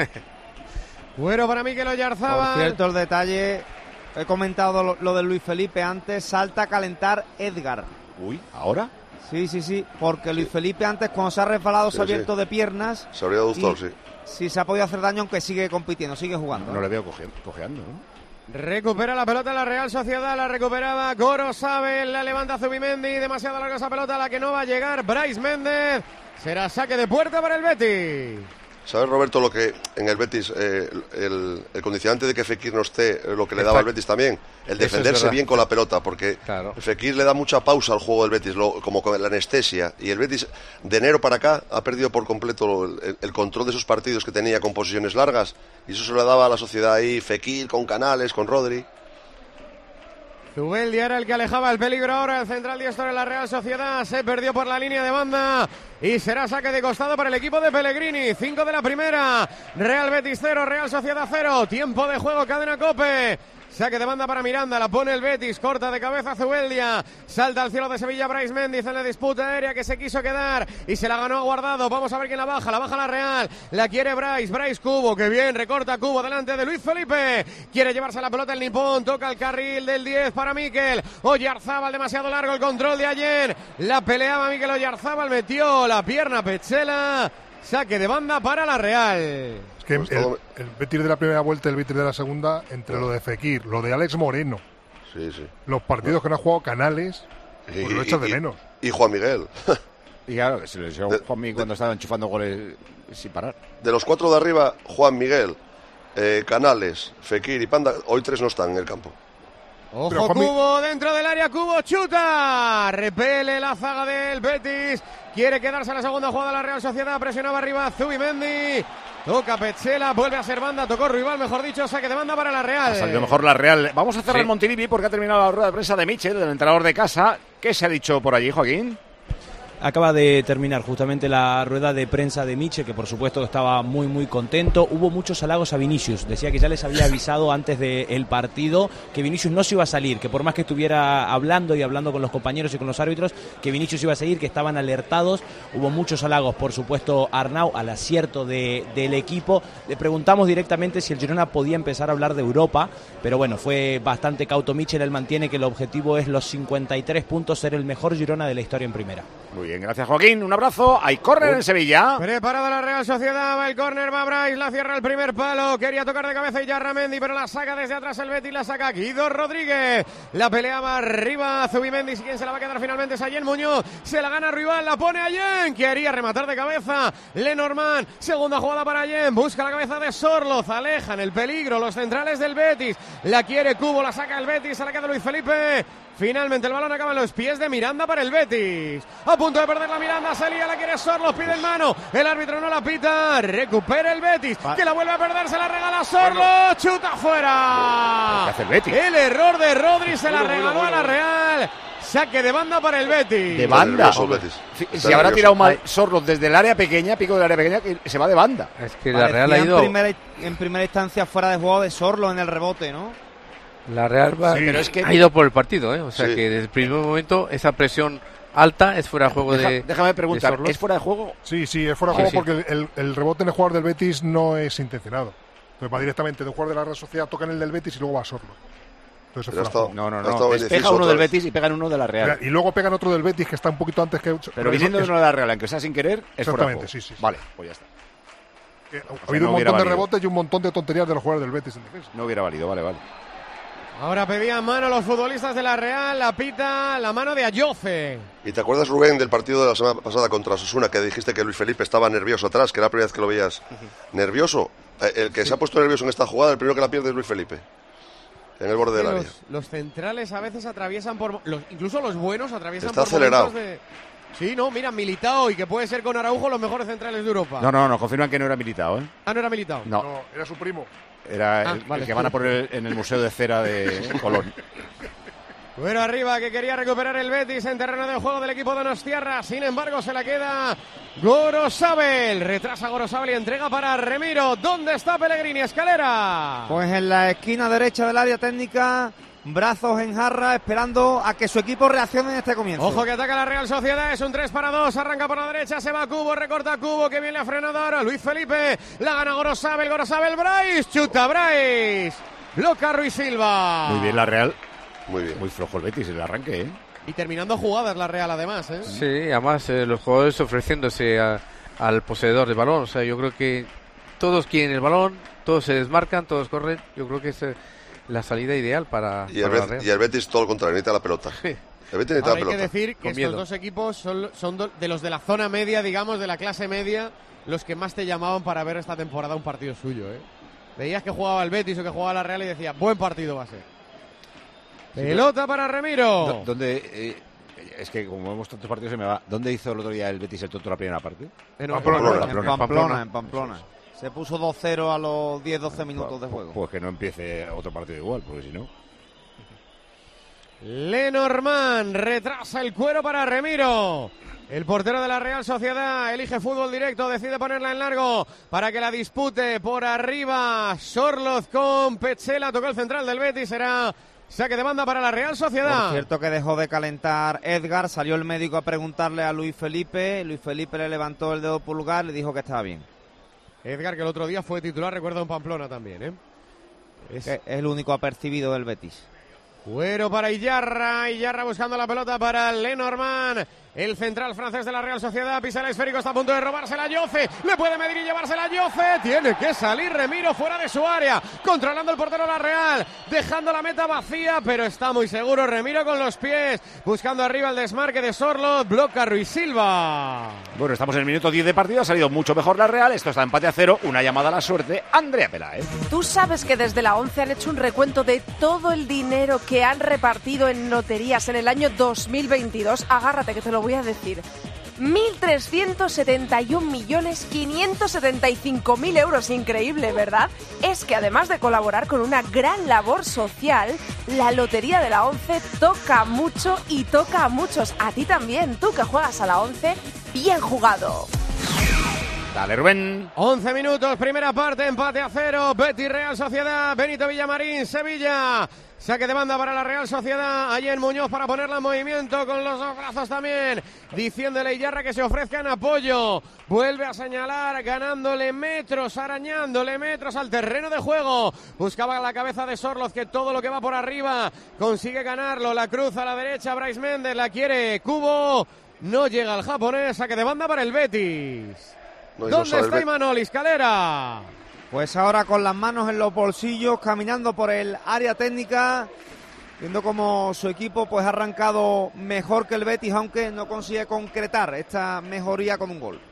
Bueno, para Mikel Oyarzábal. Por cierto, el detalle, he comentado lo, lo de Luis Felipe antes, salta a calentar Edgar. Uy, ¿ahora? Sí, sí, sí, porque Luis Felipe antes cuando se ha resbalado sí, se ha abierto sí. de piernas. Se habría gustado, sí. Sí, se ha podido hacer daño aunque sigue compitiendo, sigue jugando. No, no le veo coge, cojeando, ¿no? Recupera la pelota la Real Sociedad, la recuperaba Gorosabel, la levanta Zubimendi, demasiado larga esa pelota, la que no va a llegar Brais Méndez, será saque de puerta para el Betis. ¿Sabes, Roberto, lo que en el Betis, eh, el, el condicionante de que Fekir no esté, lo que le daba al Betis también? El defenderse es bien con la pelota, porque claro. Fekir le da mucha pausa al juego del Betis, lo, como con la anestesia, y el Betis de enero para acá ha perdido por completo el, el control de sus partidos que tenía con posiciones largas, y eso se lo daba a la sociedad ahí, Fekir con Canales, con Rodri. Zubeldia era el que alejaba el peligro ahora, el central diestro de la Real Sociedad, se perdió por la línea de banda y será saque de costado para el equipo de Pellegrini, cinco de la primera, Real Betis cero, Real Sociedad cero, tiempo de juego, cadena COPE. Saque de banda para Miranda, la pone el Betis, corta de cabeza Zubeldia, salta al cielo de Sevilla Brais Méndez en la disputa aérea que se quiso quedar y se la ganó a Guardado. Vamos a ver quién la baja, la baja la Real, la quiere Brais, Brais Cubo, que bien, recorta Cubo delante de Luis Felipe, quiere llevarse la pelota el nipón, toca el carril del diez para Mikel Oyarzábal, demasiado largo el control de ayer, la peleaba Mikel Oyarzábal, metió la pierna Petzela, saque de banda para la Real. Que el, el Betis de la primera vuelta y el Betis de la segunda, entre sí. lo de Fekir, lo de Alex Moreno, sí, sí. los partidos que no ha jugado Canales, y, pues lo echas de menos. Y Juan Miguel. Y claro, que se le echó Juan Miguel cuando estaba enchufando goles sin parar. De los cuatro de arriba, Juan Miguel, eh, Canales, Fekir y Panda, hoy tres no están en el campo. Ojo, Cubo dentro del área, Cubo chuta, repele la zaga del Betis, quiere quedarse en la segunda jugada la Real Sociedad, presionaba arriba Zubimendi, toca Petzela, vuelve a ser banda, tocó Ruibal, mejor dicho, saque de banda para la Real. Ha salido mejor la Real. Vamos a cerrar sí. el Montilivi porque ha terminado la rueda de prensa de Michel, del entrenador de casa. ¿Qué se ha dicho por allí, Joaquín? Acaba de terminar justamente la rueda de prensa de Michel, que por supuesto estaba muy muy contento. Hubo muchos halagos a Vinicius, decía que ya les había avisado antes del partido que Vinicius no se iba a salir, que por más que estuviera hablando y hablando con los compañeros y con los árbitros, que Vinicius iba a seguir, que estaban alertados. Hubo muchos halagos, por supuesto, Arnau, al acierto de, del equipo. Le preguntamos directamente si el Girona podía empezar a hablar de Europa, pero bueno, fue bastante cauto Michel. Él mantiene que el objetivo es los cincuenta y tres puntos, ser el mejor Girona de la historia en primera. Muy bien, gracias Joaquín, un abrazo. Hay córner en Sevilla. Preparada la Real Sociedad, va el córner, va Brais, la cierra el primer palo, quería tocar de cabeza Iyarramendi, pero la saca desde atrás el Betis, la saca Guido Rodríguez, la peleaba arriba Zubimendi, si quien se la va a quedar finalmente es Allen Muñoz, se la gana Ruibal, la pone Allen, quería rematar de cabeza Lenormand, segunda jugada para Allen, busca la cabeza de Sorloz, alejan el peligro los centrales del Betis, la quiere Cubo, la saca el Betis, se la queda Luis Felipe. Finalmente el balón acaba en los pies de Miranda para el Betis. A punto punto de perder la Miranda, se lía, la quiere Sorloz, pide en mano, el árbitro no la pita, recupera el Betis, que la vuelve a perder, se la regala Sorloz, chuta fuera. ¿Qué hace el Betis? El error de Rodri, se la regaló a la Real. Saque de banda para el Betis. De banda. Si, si habrá tirado mal Ay. Sorloz desde el área pequeña, pico del área pequeña, que se va de banda. Es que la Real ha Parecía ido. En primera, en primera instancia fuera de juego de Sorloz en el rebote, ¿no? La Real va, Sí, pero es que- ha ido por el partido, ¿eh? O sea Sí. que desde el primer momento esa presión alta es fuera de juego Deja- de. déjame preguntar, de Sorloz. ¿es fuera de juego? Sí, sí, es fuera de Sí, juego sí. porque el, el rebote en el jugador del Betis no es intencionado. Entonces va directamente de un jugador de la Real Sociedad, toca en el del Betis y luego va a Sorloz. Entonces es Pero ha fuera de estado- juego. No, no, ha no. estado Despeja indeciso uno otra del vez. Betis y pegan uno de la Real. Y luego pegan otro del Betis que está un poquito antes que. Pero viniendo de uno de la Real, aunque sea sin querer, es fuera de Exactamente, juego. sí, sí, sí. Vale, pues ya está. Eh, ha sea, habido no un hubiera montón de valido. rebotes y un montón de tonterías de los jugadores del Betis en defensa. No hubiera valido, vale, vale. Ahora pedían mano los futbolistas de la Real, la pita, la mano de Ayoce. ¿Y te acuerdas, Rubén, del partido de la semana pasada contra Osasuna, que dijiste que Luis Felipe estaba nervioso atrás, que era la primera vez que lo veías nervioso? Eh, El que se ha puesto nervioso en esta jugada, el primero que la pierde es Luis Felipe, en el borde del los, área. los centrales a veces atraviesan por... Los, incluso los buenos atraviesan Está por acelerado. momentos de... Sí, no, mira, Militao y que puede ser con Araujo los mejores centrales de Europa. No, no, no, confirman que no era militado, ¿eh? Ah, no era Militao. No, No, era su primo. era Ah, el, vale. el que van a poner en el Museo de Cera de Colón. Bueno, arriba que quería recuperar el Betis en terreno de juego del equipo de Donostiarra. Sin embargo, se la queda Gorosabel. Retrasa Gorosabel y entrega para Remiro. ¿Dónde está Pellegrini? Escalera. Pues en la esquina derecha del área técnica, brazos en jarra, esperando a que su equipo reaccione en este comienzo. Ojo que ataca la Real Sociedad, es un tres para dos, arranca por la derecha, se va Cubo, recorta Cubo, que bien le ha frenado ahora Luis Felipe, la gana Gorosabel, Gorosabel, Bryce, chuta Bryce, loca Ruiz Silva. Muy bien la Real. Muy bien. Muy flojo el Betis el arranque, ¿eh? Y terminando jugadas la Real además, ¿eh? Sí, además eh, los jugadores ofreciéndose a- al poseedor del balón. O sea, yo creo que todos quieren el balón, todos se desmarcan, todos corren. Yo creo que es eh, la salida ideal para, Y el, para la Bet- Real. y el Betis todo lo contrario, necesita la pelota. Sí. El Betis necesita Ahora la hay que pelota. decir que Con estos miedo. dos equipos son, son do- de los de la zona media, digamos, de la clase media, los que más te llamaban para ver esta temporada un partido suyo, ¿eh? Veías que jugaba el Betis o que jugaba la Real y decía, buen partido va a ser. Pelota para Remiro. Do- ¿Dónde? eh, es que como hemos tantos partidos se me va. ¿Dónde hizo el otro día el Betis el tonto la primera parte? En Pamplona. Pamplona. En Pamplona, en Pamplona. Se puso dos cero a los diez doce minutos de juego. Pues que no empiece otro partido igual, porque si no. Lenormand retrasa el cuero para Remiro. El portero de la Real Sociedad elige fútbol directo, decide ponerla en largo para que la dispute por arriba. Sorloz con Pechela, tocó el central del Betis, será saque de banda para la Real Sociedad. Por cierto que dejó de calentar Edgar, salió el médico a preguntarle a Luis Felipe, Luis Felipe le levantó el dedo pulgar, le dijo que estaba bien. Edgar, que el otro día fue titular, recuerdo, en Pamplona también, ¿eh? Es Que es el único apercibido del Betis. cuero para Iyarra, Iyarra buscando la pelota para Lenormand. El central francés de la Real Sociedad pisa el esférico, está a punto de robársela Yoce. Le puede medir y llevársela Yoce. Tiene que salir Remiro fuera de su área. Controlando el portero de la Real. Dejando la meta vacía, pero está muy seguro Remiro con los pies. Buscando arriba el desmarque de Sorloz. Bloca Ruiz Silva. Bueno, estamos en el minuto diez de partido. Ha salido mucho mejor la Real. Esto está empate a cero. Una llamada a la suerte. Andrea Peláez. Tú sabes que desde la ONCE han hecho un recuento de todo el dinero que han repartido en loterías en el año dos mil veintidós. Agárrate que te lo voy a decir. mil trescientos setenta y un millones quinientos setenta y cinco mil euros. Increíble, ¿verdad? Es que además de colaborar con una gran labor social, la Lotería de la ONCE toca mucho y toca a muchos. A ti también, tú que juegas a la ONCE, bien jugado. Dale, Rubén. once minutos, primera parte, empate a cero. Betis Real Sociedad, Benito Villamarín, Sevilla. Saque de banda para la Real Sociedad. Allí en Muñoz para ponerla en movimiento con los dos brazos también. Diciéndole a Iyarra que se ofrezca en apoyo. Vuelve a señalar, ganándole metros, arañándole metros al terreno de juego. Buscaba la cabeza de Sorloz, que todo lo que va por arriba consigue ganarlo. La cruza a la derecha, Bryce Méndez, la quiere Cubo. No llega el japonés, saque de banda para el Betis. No, y no ¿Dónde sabe el está Bet- Imanol? Escalera. Pues ahora con las manos en los bolsillos, caminando por el área técnica, viendo cómo su equipo pues ha arrancado mejor que el Betis, aunque no consigue concretar esta mejoría con un gol.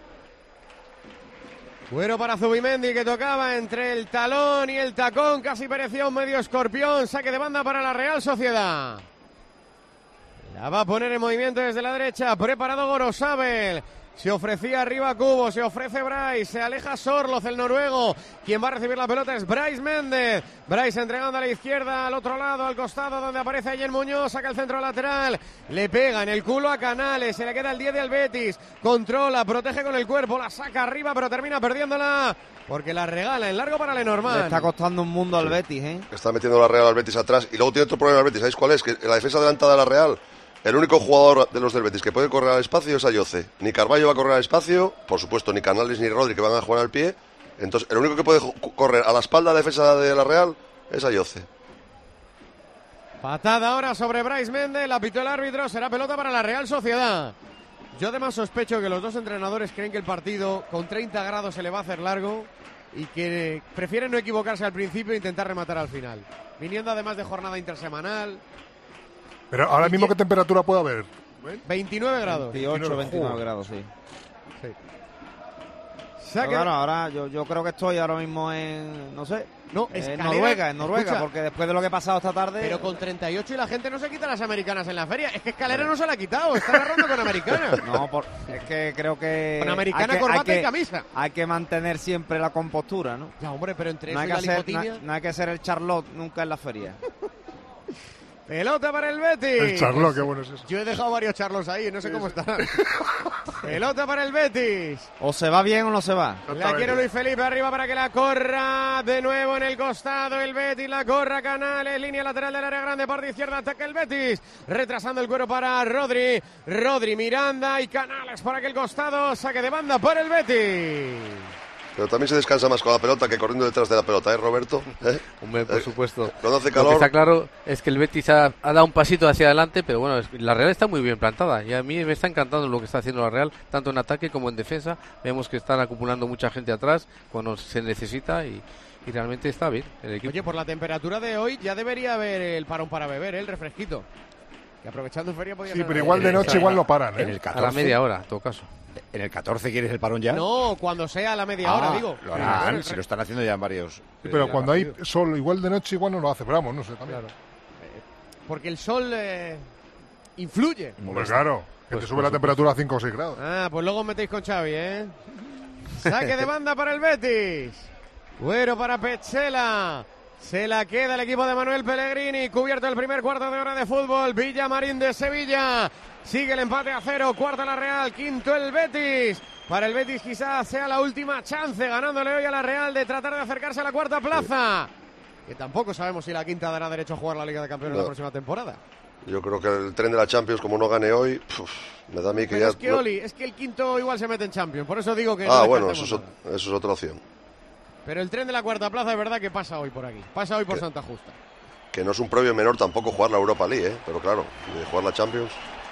Bueno para Zubimendi, que tocaba entre el talón y el tacón, casi parecía un medio escorpión. Saque de banda para la Real Sociedad. La va a poner en movimiento desde la derecha. Preparado Gorosabel. Se ofrecía arriba Cubo, se ofrece Bryce, se aleja Sorloz, el noruego. Quien va a recibir la pelota es Bryce Méndez. Bryce entregando a la izquierda, al otro lado, al costado, donde aparece Ayen Muñoz, saca el centro lateral. Le pega en el culo a Canales, se le queda el diez del Betis. Controla, protege con el cuerpo, la saca arriba, pero termina perdiéndola. Porque la regala en largo para Lenormand. Le está costando un mundo al Betis, ¿eh? Está metiendo la Real al Betis atrás. Y luego tiene otro problema el Betis, ¿sabéis cuál es? Que en la defensa adelantada de la Real, el único jugador de los del Betis que puede correr al espacio es Ayoce. Ni Carballo va a correr al espacio, por supuesto, ni Canales ni Rodri que van a jugar al pie. Entonces, el único que puede correr a la espalda de la defensa de la Real es Ayoce. Patada ahora sobre Bryce Méndez, la pitó el árbitro, será pelota para la Real Sociedad. Yo además sospecho que los dos entrenadores creen que el partido con treinta grados se le va a hacer largo y que prefieren no equivocarse al principio e intentar rematar al final. Viniendo además de jornada intersemanal. Pero ahora mismo, ¿qué temperatura puede haber? veintinueve grados. veintiocho, veintinueve grados, sí. sí. Pero claro, ahora yo, yo creo que estoy ahora mismo en, no sé, no, en Noruega, en Noruega, escucha, porque después de lo que ha pasado esta tarde... Pero con treinta y ocho y la gente no se quita las americanas en la feria. Es que Escalera no se la ha quitado, está agarrando con americana. No, por, es que creo que... Con americana, que, corbata que, y camisa. Hay que mantener siempre la compostura, ¿no? Ya, hombre, pero entre no eso hay y que la hacer, no, no hay que ser el Charlotte nunca en la feria. Pelota para el Betis. El Charlotte, qué bueno es eso. Yo he dejado varios Charlos ahí, no sé sí, cómo sí. están. Pelota para el Betis. O se va bien o no se va. La quiere Luis Felipe arriba para que la corra de nuevo en el costado. El Betis la corra Canales, línea lateral del área grande, parte izquierda, ataca el Betis. Retrasando el cuero para Rodri. Rodri, Miranda y Canales por aquel costado. Saque de banda para el Betis. Pero también se descansa más con la pelota que corriendo detrás de la pelota, ¿eh, Roberto? ¿Eh? Hombre, por eh, supuesto. Cuando hace calor... Lo que está claro es que el Betis ha, ha dado un pasito hacia adelante, pero bueno, es, la Real está muy bien plantada. Y a mí me está encantando lo que está haciendo la Real, tanto en ataque como en defensa. Vemos que están acumulando mucha gente atrás cuando se necesita y, y realmente está bien el equipo. Oye, por la temperatura de hoy ya debería haber el parón para beber, ¿eh? El refresquito. Que aprovechando feria podía Sí, ser pero igual de noche igual lo paran, ¿eh? En el catorce, a la media hora, en todo caso. ¿En el catorce quieres el parón ya? No, cuando sea a la media ah, hora, digo. Lo harán, si lo están haciendo ya en varios. Sí, pero ya cuando hay partidos. sol, igual de noche igual no lo hace, pero vamos, no sé también. Claro. Porque el sol eh, influye. Hombre, claro, que pues, te sube la temperatura a cinco o seis grados. Ah, pues luego os metéis con Xavi, ¿eh? Saque de banda para el Betis. Güero para Petzela. Se la queda el equipo de Manuel Pellegrini. Cubierto el primer cuarto de hora de fútbol. Villamarín de Sevilla. Sigue el empate a cero. Cuarta la Real. Quinto el Betis. Para el Betis quizás sea la última chance, ganándole hoy a la Real, de tratar de acercarse a la cuarta plaza. Que tampoco sabemos si la quinta dará derecho a jugar la Liga de Campeones no. la próxima temporada. Yo creo que el tren de la Champions, como no gane hoy, puf, me da a mí que Pero ya... es que, no... Oli, es que el quinto igual se mete en Champions. Por eso digo que... Ah, no bueno, eso es, eso es otra opción. Pero el tren de la cuarta plaza es verdad que pasa hoy por aquí. Pasa hoy por que, Santa Justa. Que no es un previo menor tampoco jugar la Europa League, ¿eh? Pero claro, de jugar la Champions...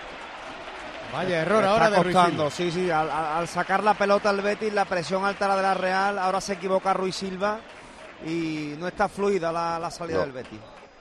Vaya error está ahora de Ruiz costando, Silva. sí, sí, al, al sacar la pelota al Betis, la presión alta la de la Real, ahora se equivoca Ruiz Silva y no está fluida la, la salida no. del Betis.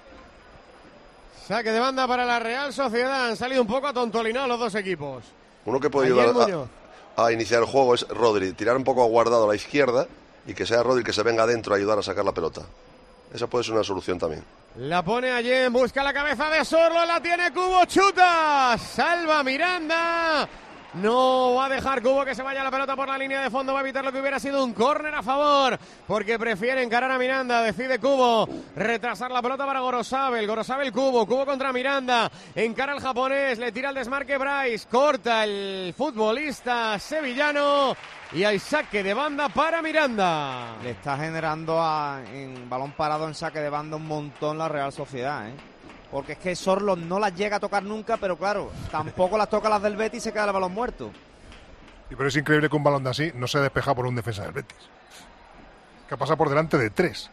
Saque de banda para la Real Sociedad. Han salido un poco atontolinados los dos equipos. Uno que puede ayudar a, a iniciar el juego es Rodri, tirar un poco aguardado a la izquierda y que sea Rodri que se venga adentro a ayudar a sacar la pelota. Esa puede ser una solución también. La pone allí, busca la cabeza de Sorlo, la tiene Cubo, chuta, salva Miranda. No va a dejar Cubo que se vaya la pelota por la línea de fondo, va a evitar lo que hubiera sido un córner a favor, porque prefiere encarar a Miranda, decide Cubo retrasar la pelota para Gorosabel, Gorosabel Cubo, Cubo contra Miranda, encara al japonés, le tira el desmarque Bryce, corta el futbolista sevillano y hay saque de banda para Miranda. Le está generando a, en balón parado en saque de banda un montón la Real Sociedad, ¿eh? Porque es que Sorlo no las llega a tocar nunca, pero claro, tampoco las toca las del Betis y se queda el balón muerto. Sí, pero es increíble que un balón de así no se despeja por un defensa del Betis. Que pasa por delante de tres.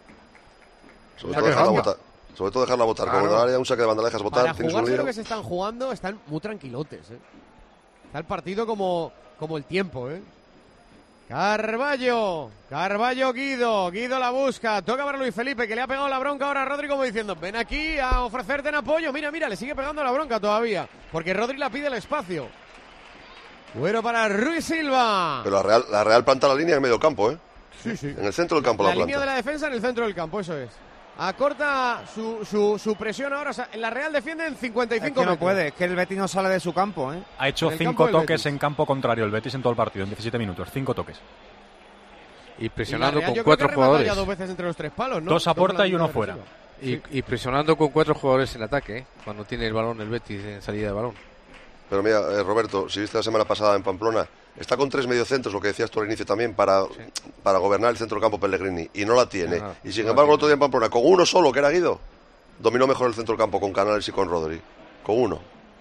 Sobre, todo dejarla, botar, sobre todo dejarla botar. Claro. Como en un saque de banda la dejas botar. Para jugarse lo que se están jugando, están muy tranquilotes, ¿eh? Está el partido como, como el tiempo, ¿eh? Carballo, Carballo Guido, Guido la busca, toca para Luis Felipe que le ha pegado la bronca ahora a Rodri como diciendo ven aquí a ofrecerte en apoyo, mira, mira, le sigue pegando la bronca todavía, porque Rodri la pide el espacio. Bueno para Ruiz Silva. Pero la Real, la Real planta la línea en medio campo, ¿eh? Sí, sí. En el centro del campo la, la planta. línea de la defensa en el centro del campo, eso es. acorta su, su, su presión ahora. O sea, la Real defiende en cincuenta y cinco es que no metros. puede, es que el Betis no sale de su campo, ¿eh? Ha hecho cinco toques en campo contrario el Betis en todo el partido, en diecisiete minutos, cinco toques. Y presionando y Real, con cuatro jugadores. Ya dos veces entre los tres palos, ¿no? Dos a puerta y uno fuera. Y, y presionando con cuatro jugadores en ataque, ¿eh? Cuando tiene el balón el Betis en salida de balón. Pero mira, eh, Roberto, si viste la semana pasada en Pamplona, está con tres mediocentros, lo que decías tú al inicio también, para, sí. para gobernar el centro campo Pellegrini, y no la tiene. No, no, y sin no embargo, el otro día en Pamplona, con uno solo, que era Guido, dominó mejor el centro campo con Canales y con Rodri. Con uno.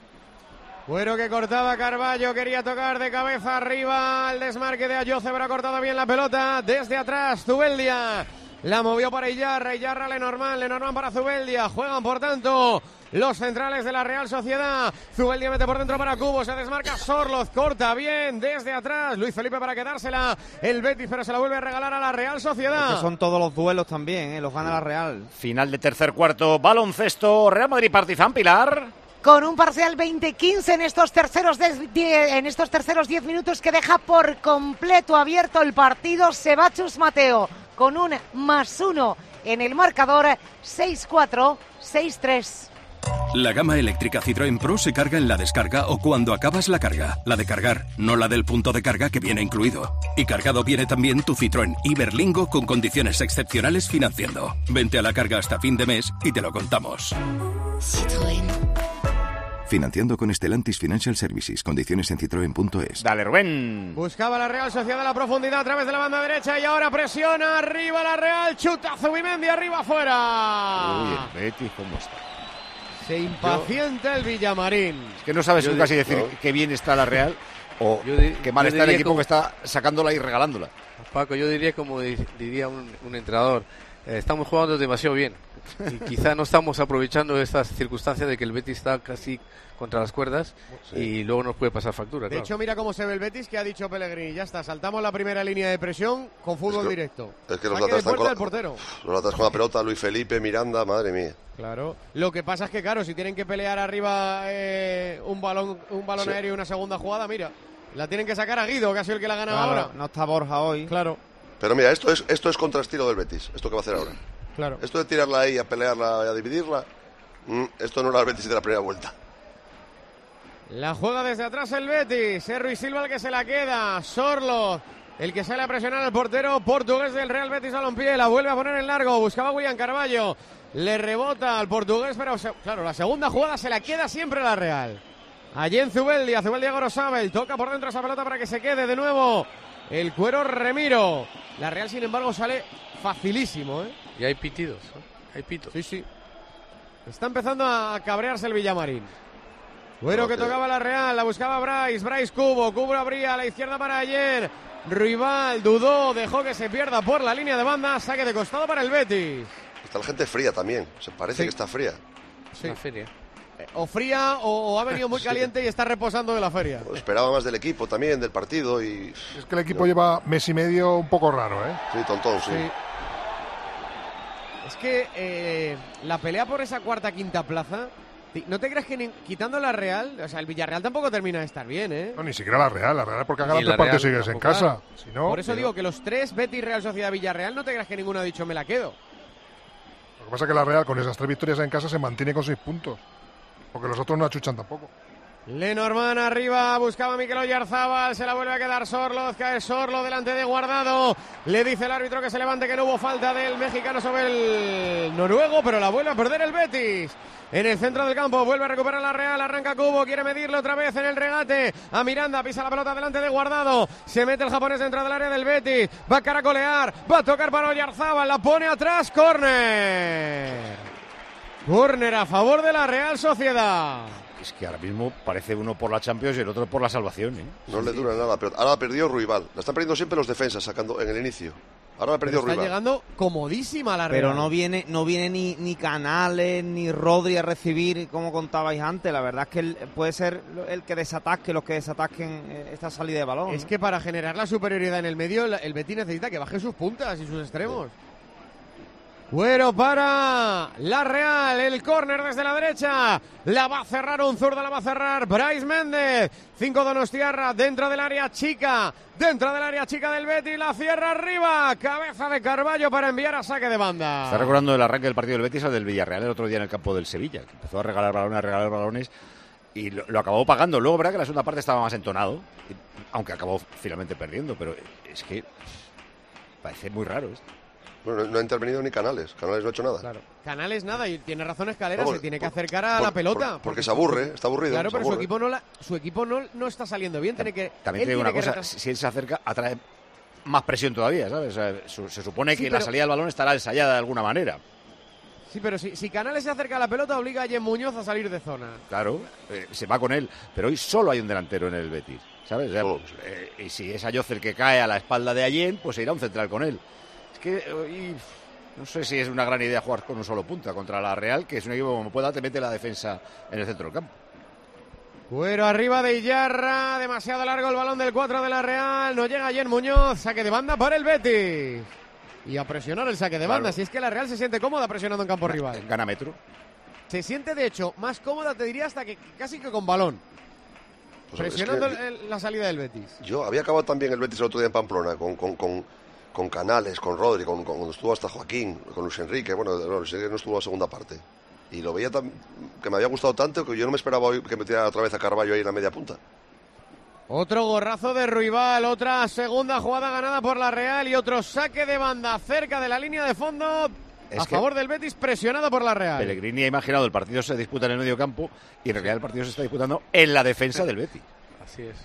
Bueno, que cortaba Carballo, quería tocar de cabeza arriba el desmarque de Ayoce, pero ha cortado bien la pelota desde atrás. Zubeldia la movió para Iyarra, Iyarra Lenormand, Lenormand para Zubeldia. Juegan, por tanto, los centrales de la Real Sociedad. Zubeldia mete por dentro para Cubo, se desmarca Sorloz, corta bien desde atrás. Luis Felipe para quedársela el Betis, pero se la vuelve a regalar a la Real Sociedad. Es que son todos los duelos también, ¿eh? Los gana la Real. Final de tercer cuarto, baloncesto, Real Madrid Partizan, Pilar. Con un parcial veinte quince en estos terceros diez, en estos terceros diez minutos que deja por completo abierto el partido. Sebachus Mateo con un más uno en el marcador, seis cuatro, seis tres. La gama eléctrica Citroën Pro se carga en la descarga o cuando acabas la carga. La de cargar, no la del punto de carga que viene incluido. Y cargado viene también tu Citroën Iberlingo con condiciones excepcionales financiando. Vente a la carga hasta fin de mes y te lo contamos. Citroën. Financiando con Stellantis Financial Services. Condiciones en citroen punto es. Dale, Rubén. Buscaba la Real Sociedad la profundidad a través de la banda derecha y ahora presiona arriba la Real. Chuta Zubimendi arriba afuera. Uy, el Betis, ¿cómo está? Se impacienta el Villamarín. Es que no sabes yo nunca si di- decir no. que bien está la Real o Yo di- que mal yo está el diría equipo como- que está sacándola y regalándola. Paco, yo diría como di- diría un, un entrenador, eh, estamos jugando demasiado bien y quizá no estamos aprovechando estas circunstancias de que el Betis está casi contra las cuerdas Sí. y luego nos puede pasar factura. De claro. hecho, mira cómo se ve el Betis, que ha dicho Pellegrini. Ya está, saltamos la primera línea de presión con fútbol Es que- directo. Es que los Saque de latas están puerta con la, del portero. los latas con la pelota, Luis Felipe, Miranda, madre mía. Claro. Lo que pasa es que, claro, si tienen que pelear arriba eh, un balón, un balón Sí. aéreo y una segunda jugada, mira, la tienen que sacar a Guido, que ha sido el que la ha ganado Claro, ahora. no está Borja hoy. Claro, Pero mira, esto es esto es contrastilo del Betis, esto que va a hacer ahora. claro. Esto de tirarla ahí, a pelearla, a dividirla, mm, esto no era el Betis de la primera vuelta. La juega desde atrás el Betis. Es Ruiz Silva el que se la queda. Sorloz, el que sale a presionar al portero portugués del Real Betis Balompié. La vuelve a poner en largo. Buscaba William Carballo. Le rebota al portugués, pero se- claro, la segunda jugada se la queda siempre la Real. Allí en Zubeldia, Zubeldia Gorosabel. Toca por dentro esa pelota para que se quede de nuevo el Cuero Remiro. La Real, sin embargo, sale facilísimo, ¿eh? Y hay pitidos, ¿no? Hay pitos. Sí, sí. Está empezando a cabrearse el Villamarín. Bueno, que tocaba la Real, la buscaba Bryce, Bryce Cubo, Cubo abría a la izquierda para ayer. Ruibal dudó, dejó que se pierda por la línea de banda, saque de costado para el Betis. Está la gente fría también, se parece Sí. que está fría. Sí. Una feria. Eh, O fría o, o ha venido muy Sí. caliente y está reposando de la feria. Pues esperaba más del equipo también, del partido y... Es que el equipo lleva mes y medio un poco raro, ¿eh? Sí, tontón, sí. Sí. Es que eh, la pelea por esa cuarta quinta plaza, ti- ¿no te crees que ni- quitando la Real, o sea, el Villarreal tampoco termina de estar bien, ¿eh? No, ni siquiera la Real, la Real porque ha Ni ganado la tres partidos Real seguidos en tampoco, casa. Claro. Si no, Por eso pero- digo que los tres, Betis, Real Sociedad, Villarreal, no te creas que ninguno ha dicho me la quedo. Lo que pasa es que la Real con esas tres victorias en casa se mantiene con seis puntos. Porque los otros no achuchan tampoco. Lenormand arriba, buscaba a Mikel Oyarzábal, se la vuelve a quedar Sorloz, cae Sorlo delante de Guardado, le dice el árbitro que se levante, que no hubo falta del mexicano sobre el noruego, pero la vuelve a perder el Betis. En el centro del campo, vuelve a recuperar la Real, arranca Cubo, quiere medirlo otra vez en el regate, a Miranda, pisa la pelota delante de Guardado, se mete el japonés dentro del área del Betis, va a caracolear, va a tocar para Oyarzábal, la pone atrás, córner. Córner a favor de la Real Sociedad. Es que ahora mismo parece uno por la Champions y el otro por la salvación, ¿eh? No le dura nada, pero ahora la perdió Ruibal. La están perdiendo siempre los defensas, sacando en el inicio. Ahora la perdió Pero está Ruibal. llegando comodísima la Real. Pero no viene, no viene ni, ni Canales ni Rodri a recibir, como contabais antes. La verdad es que él puede ser el que desatasque, los que desatasquen eh, esta salida de balón. Es ¿no? que para generar la superioridad en el medio, el el Betis necesita que baje sus puntas y sus extremos. Cuero para la Real, el córner desde la derecha, la va a cerrar un zurdo, la va a cerrar Brais Méndez, cinco donostiarra dentro del área chica, dentro del área chica del Betis, la cierra arriba, cabeza de Carballo para enviar a saque de banda. Está recordando el arranque del partido del Betis al del Villarreal el otro día en el campo del Sevilla, que empezó a regalar balones, a regalar balones y lo, lo acabó pagando. Luego, verdad que la segunda parte estaba más entonado, aunque acabó finalmente perdiendo, pero es que parece muy raro esto. Bueno, no ha intervenido ni Canales. Canales no ha hecho nada. Claro. Canales nada, y tiene razón Escalera, Vamos, se tiene que por, acercar a por, la pelota. Por, porque, porque se aburre, está aburrido. Claro, pero aburre. su equipo no la, su equipo no, no está saliendo bien. Tiene que, También te digo una cosa, si él se acerca, atrae más presión todavía, ¿sabes? O sea, su, se supone que sí, pero... la salida del balón estará ensayada de alguna manera. Sí, pero si, si Canales se acerca a la pelota, obliga a Jen Muñoz a salir de zona. Claro, eh, se va con él, pero hoy solo hay un delantero en el Betis, ¿sabes? O sea, eh, y si es Ayoce el que cae a la espalda de Allen, pues se irá un central con él. Es que hoy... No sé si es una gran idea jugar con un solo punta contra la Real, que es un equipo como pueda, te mete la defensa en el centro del campo. Cuero arriba de Iyarra, demasiado largo el balón del cuatro de la Real, no llega Jen Muñoz, saque de banda para el Betis. Y a presionar el saque de banda, claro. Si es que la Real se siente cómoda presionando en campo rival. Gana metro. Se siente, de hecho, más cómoda, te diría, hasta que casi que con balón. Pues presionando es que el, la salida del Betis. Yo había acabado también el Betis el otro día en Pamplona, con... con, con... con Canales, con Rodri, con, con, cuando estuvo hasta Joaquín, con Luis Enrique, bueno, Luis Enrique no estuvo en la segunda parte. Y lo veía tan, que me había gustado tanto que yo no me esperaba hoy que metiera otra vez a Carballo ahí en la media punta. Otro gorrazo de Ruibal, otra segunda jugada ganada por la Real y otro saque de banda cerca de la línea de fondo es a favor del Betis, presionado por la Real. Pellegrini ha imaginado el partido se disputa en el medio campo y en realidad el partido se está disputando en la defensa del Betis. Así es.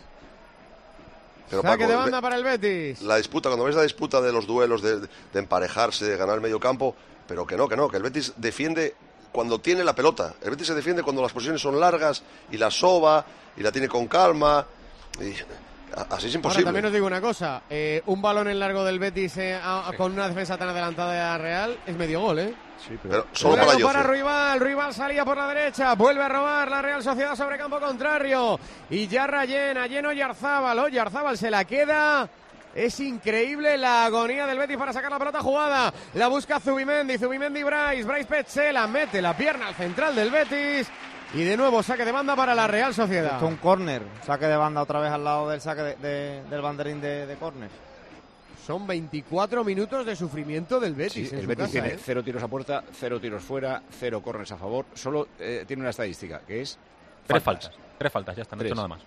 Pero saque Paco, de banda para el Betis. La disputa, cuando ves la disputa de los duelos, de, de emparejarse, de ganar el medio campo, pero que no, que no, que el Betis defiende cuando tiene la pelota. El Betis se defiende cuando las posiciones son largas y la soba y la tiene con calma. Y así es imposible. Ahora, también os digo una cosa, eh, un balón en largo del Betis eh, a, sí. con una defensa tan adelantada de la Real es medio gol, ¿eh? Sí, pero, pero solo para, para Ruibal, Ruibal salía por la derecha, vuelve a robar la Real Sociedad sobre campo contrario y ya Rayena, lleno Oyarzábal, Oyarzábal se la queda. Es increíble la agonía del Betis para sacar la pelota jugada. La busca Zubimendi, Zubimendi Brais, Brais Petzela mete la pierna al central del Betis. Y de nuevo saque de banda para la Real Sociedad. Esto es un córner, saque de banda otra vez al lado del saque de, de, del banderín de, de córner. Son veinticuatro minutos de sufrimiento del Betis. Sí, el Betis casa, tiene ¿eh? cero tiros a puerta, cero tiros fuera, cero córners a favor. Solo eh, tiene una estadística, que es tres faltas. faltas. Tres faltas, ya está, no he hecho nada más.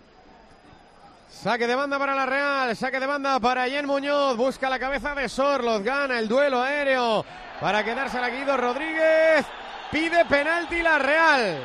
Saque de banda para la Real, saque de banda para Jen Muñoz, busca la cabeza de Sorloz, gana el duelo aéreo para quedarse a Guido Rodríguez, pide penalti la Real.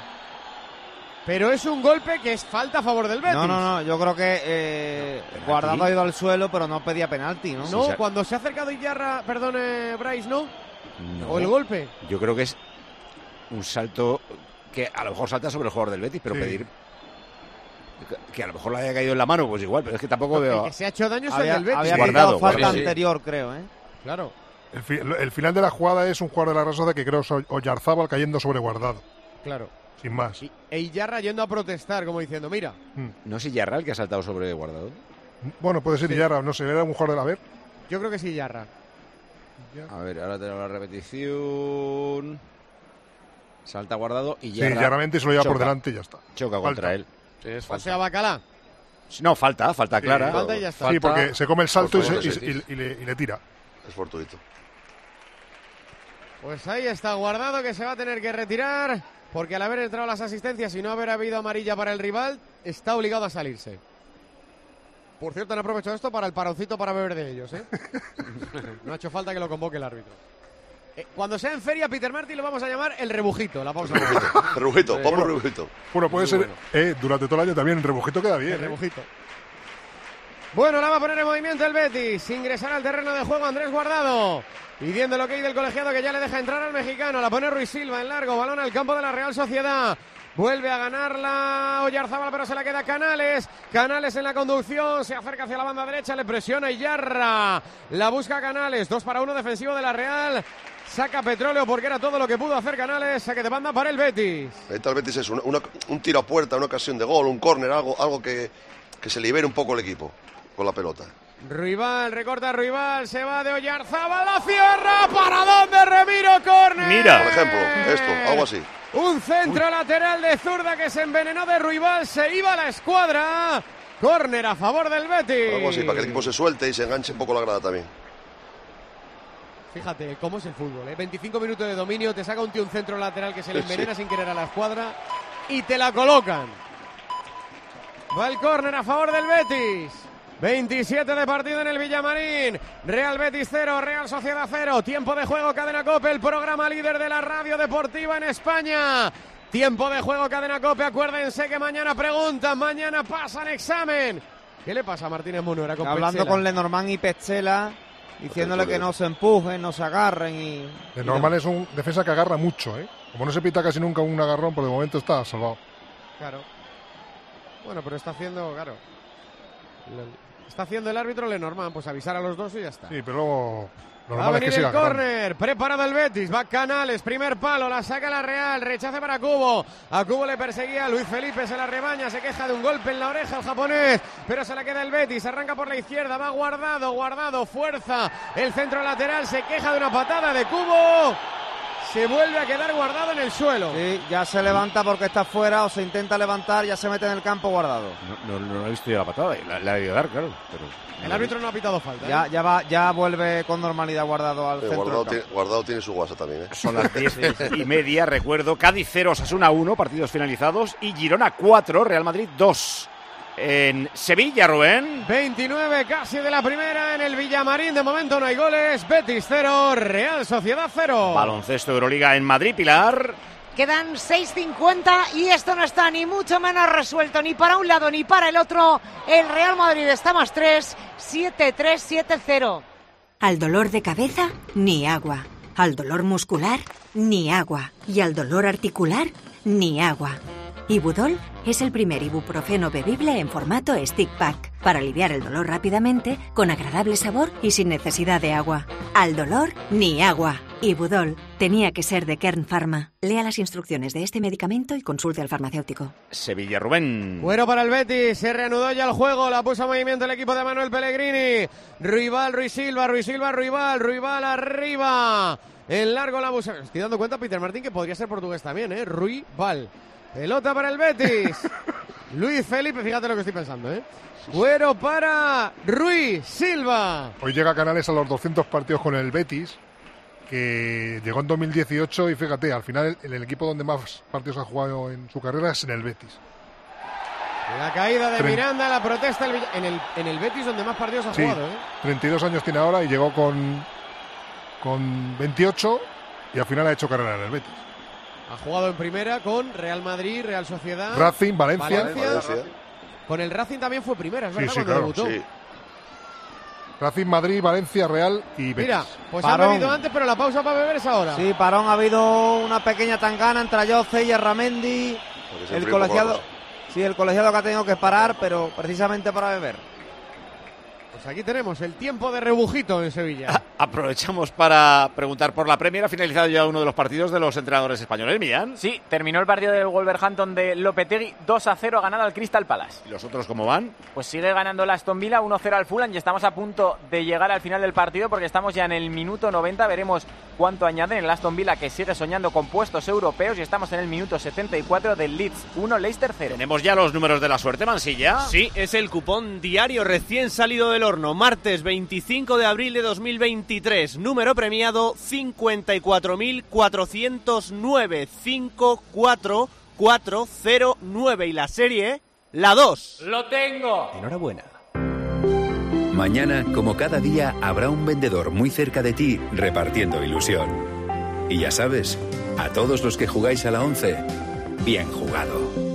Pero es un golpe que es falta a favor del Betis. No, no, no, yo creo que eh, Guardado ha ido al suelo, pero no pedía penalti, ¿no? No, sí, cuando se ha acercado Iyarra, perdón, eh, Brais, ¿no? ¿no? ¿O el golpe? Yo creo que es un salto que a lo mejor salta sobre el jugador del Betis, pero sí. pedir que a lo mejor le haya caído en la mano, pues igual, pero es que tampoco Porque veo... El que se ha hecho daño es había, el del Betis. Había Guardado, falta guardado. anterior, creo, ¿eh? Claro. El, fi el final de la jugada es un jugador de la Real Sociedad que creo es Oyarzábal cayendo sobre Guardado. Claro. Sin más. Y, e Iyarra yendo a protestar, como diciendo, mira. Hmm. ¿No es Iyarra el que ha saltado sobre Guardado? Bueno, puede ser sí. Iyarra, no sé, era un jugador de la ver. Yo creo que sí, Iyarra. A ver, ahora tenemos la repetición. Salta Guardado y Iyarra. Sí, Iyarra se lo lleva por delante y ya está. Choca falta. contra él. Sí, es falta. O sea, Bacalá. No, falta, falta sí, clara. Falta y ya está. Sí, falta. porque se come el salto y, se, y, y, y, le, y le tira. Es fortuito. Pues ahí está Guardado, que se va a tener que retirar, porque al haber entrado las asistencias y no haber habido amarilla para el rival, está obligado a salirse. Por cierto, han aprovechado esto para el paroncito para beber de ellos, ¿eh? No ha hecho falta que lo convoque el árbitro. Eh, cuando sea en feria, Peter Martin lo vamos a llamar el rebujito, la pausa. Rebujito, vamos bueno, rebujito. Bueno, puede Muy ser, bueno. Eh, durante todo el año también el rebujito queda bien. El eh. rebujito. Bueno, la va a poner en movimiento el Betis. Ingresará al terreno de juego Andrés Guardado. Pidiendo lo que hay del colegiado que ya le deja entrar al mexicano. La pone Ruiz Silva en largo. Balón al campo de la Real Sociedad. Vuelve a ganarla Oyarzábal, pero se la queda Canales. Canales en la conducción. Se acerca hacia la banda derecha. Le presiona Iyarra. La busca Canales. Dos para uno defensivo de la Real. Saca Petróleo porque era todo lo que pudo hacer Canales. Saque de banda para el Betis. Ahí está el Betis es una, una, un tiro a puerta, una ocasión de gol, un córner, algo, algo que, que se libere un poco el equipo con la pelota. Ruibal, recorta Ruibal, se va de Oyarzábal, la cierra, ¿para dónde Remiro mira. Por ejemplo, esto, algo así. Un centro Uy. lateral de zurda que se envenenó de Ruibal, se iba la escuadra. Córner a favor del Betis. Algo así, para que el equipo se suelte y se enganche un poco la grada también. Fíjate cómo es el fútbol, ¿eh? veinticinco minutos de dominio, te saca un tío un centro lateral que se le envenena sí. sin querer a la escuadra y te la colocan. Va el córner a favor del Betis. veintisiete de partido en el Villamarín. Real Betis cero, Real Sociedad cero. Tiempo de juego, Cadena COPE, el programa líder de la radio deportiva en España. Tiempo de juego, Cadena COPE. Acuérdense que mañana preguntan, mañana pasan examen. ¿Qué le pasa a Martínez Munuera con Hablando Petzela? con Lenormand y Petzela, diciéndole que no se empujen, no se agarren. y Lenormand es un defensa que agarra mucho, ¿eh? Como no se pita casi nunca un agarrón, por el momento está salvado. Claro. Bueno, pero está haciendo, claro. Está haciendo el árbitro Lenormand, pues avisar a los dos y ya está. Sí, pero luego... Va a venir el córner, preparado el Betis, va Canales, primer palo, la saca la Real, rechace para Cubo, a Cubo le perseguía Luis Felipe, se la rebaña, se queja de un golpe en la oreja el japonés, pero se la queda el Betis, arranca por la izquierda, va Guardado, Guardado, fuerza, el centro lateral, se queja de una patada de Cubo, se vuelve a quedar Guardado en el suelo. Sí, ya se levanta porque está fuera o se intenta levantar, ya se mete en el campo Guardado. No, no, no he visto yo la patada, la, la he debido dar, claro, pero... El árbitro no ha pitado falta. ¿eh? Ya, ya, va, ya vuelve con normalidad Guardado al sí, centro. Guardado tiene, Guardado tiene su guasa también. ¿eh? Son las diez y media, recuerdo. Cádiz cero, Osasuna uno, partidos finalizados. Y Girona cuatro, Real Madrid dos. En Sevilla, Rubén. veintinueve casi de la primera en el Villamarín. De momento no hay goles. Betis cero, Real Sociedad cero. Baloncesto Euroliga en Madrid, Pilar. Quedan seis cincuenta y esto no está ni mucho menos resuelto ni para un lado ni para el otro. El Real Madrid está más tres, siete tres, siete cero. Al dolor de cabeza, ni agua. Al dolor muscular, ni agua. Y al dolor articular, ni agua. Ibudol es el primer ibuprofeno bebible en formato stick pack para aliviar el dolor rápidamente, con agradable sabor y sin necesidad de agua. Al dolor, ni agua. Ibudol tenía que ser de Kern Pharma. Lea las instrucciones de este medicamento y consulte al farmacéutico. Sevilla, Rubén. Bueno para el Betis, se reanudó ya el juego, la puso en movimiento el equipo de Manuel Pellegrini. Ruibal, Ruiz Silva, Ruiz Silva, Ruibal, Ruibal arriba. En largo la busa. Estoy dando cuenta, Peter Martín, que podría ser portugués también, ¿eh? Ruibal. Pelota para el Betis. Luis Felipe, fíjate lo que estoy pensando, ¿eh? Cuero para Ruiz Silva. Hoy llega Canales a los doscientos partidos con el Betis, que llegó en dos mil dieciocho y fíjate, al final el, el equipo donde más partidos ha jugado en su carrera es en el Betis. La caída de Miranda, la protesta el, en, el, en el Betis donde más partidos ha sí, jugado, ¿eh? treinta y dos años tiene ahora y llegó con, con veintiocho y al final ha hecho carrera en el Betis. Ha jugado en primera con Real Madrid, Real Sociedad, Racing, Valencia. Valencia. Valencia. Con el Racing también fue primera, es verdad, sí, sí, cuando claro, debutó. Sí. Racing, Madrid, Valencia, Real y Betis. Mira, pues parón. Han bebido antes, pero la pausa para beber es ahora. Sí, parón, ha habido una pequeña tangana entre Ayoce y Arramendi. El colegiado, sí, el colegiado que ha tenido que parar, pero precisamente para beber. Pues aquí tenemos el tiempo de rebujito en Sevilla. A- aprovechamos para preguntar por la Premier. Ha finalizado ya uno de los partidos de los entrenadores españoles, Millán. Sí, terminó el partido del Wolverhampton de Lopetegui, dos a cero, ha ganado al Crystal Palace. ¿Y los otros cómo van? Pues sigue ganando el Aston Villa, uno cero al Fulham, y estamos a punto de llegar al final del partido porque estamos ya en el minuto noventa. Veremos cuánto añaden el Aston Villa, que sigue soñando con puestos europeos, y estamos en el minuto setenta y cuatro del Leeds uno, Leicester cero. Tenemos ya los números de la suerte, Mansilla. Sí, es el cupón diario recién salido del horno. Martes veinticinco de abril de dos mil veintitrés. Número premiado cincuenta y cuatro mil cuatrocientos nueve. cinco cuatro cuatro cero nueve. Y la serie, la dos. ¡Lo tengo! Enhorabuena. Mañana, como cada día, habrá un vendedor muy cerca de ti repartiendo ilusión. Y ya sabes, a todos los que jugáis a la once, bien jugado.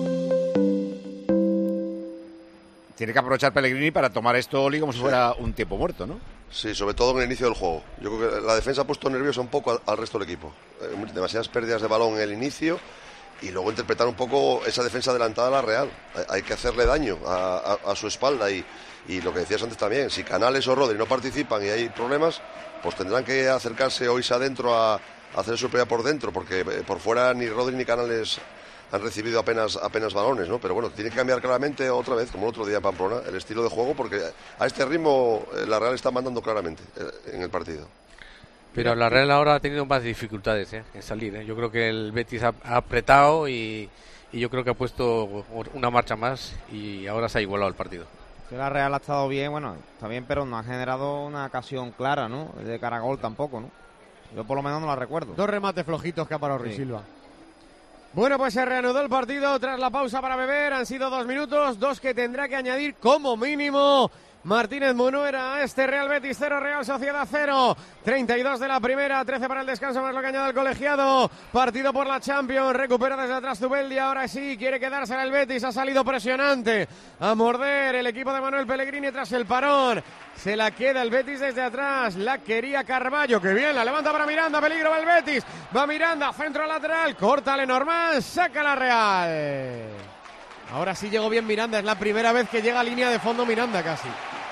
Tiene que aprovechar Pellegrini para tomar esto, Oli, como si fuera un tiempo muerto, ¿no? Sí, sobre todo en el inicio del juego. Yo creo que la defensa ha puesto nerviosa un poco al, al resto del equipo. Eh, demasiadas pérdidas de balón en el inicio y luego interpretar un poco esa defensa adelantada a la Real. Hay, hay que hacerle daño a, a, a su espalda y, y lo que decías antes también, si Canales o Rodri no participan y hay problemas, pues tendrán que acercarse o irse adentro a, a hacer su pelea por dentro, porque eh, por fuera ni Rodri ni Canales han recibido apenas apenas balones, ¿no? Pero bueno, tiene que cambiar claramente otra vez, como el otro día en Pamplona, el estilo de juego, porque a este ritmo eh, la Real está mandando claramente eh, en el partido. Pero la Real ahora ha tenido más dificultades ¿eh? en salir. ¿eh? Yo creo que el Betis ha, ha apretado y, y yo creo que ha puesto una marcha más y ahora se ha igualado el partido. La Real ha estado bien, bueno, está bien, pero no ha generado una ocasión clara, ¿no? De cara a gol tampoco, ¿no? Yo por lo menos no la recuerdo. Dos remates flojitos que ha parado Ruiz Sí. Silva. Bueno, pues se reanudó el partido tras la pausa para beber. Han sido dos minutos, dos que tendrá que añadir como mínimo Martínez Munuera a este Real Betis cero, Real Sociedad cero. treinta y dos de la primera, trece para el descanso, más lo que añade el colegiado. Partido por la Champions, recupera desde atrás Zubeldi, ahora sí, quiere quedarse en el Betis, ha salido presionante a morder el equipo de Manuel Pellegrini tras el parón. Se la queda el Betis desde atrás, la quería Carballo, que bien, la levanta para Miranda, peligro va el Betis, va Miranda, centro lateral, corta Lenormand, saca la Real. Ahora sí llegó bien Miranda, es la primera vez que llega a línea de fondo Miranda casi.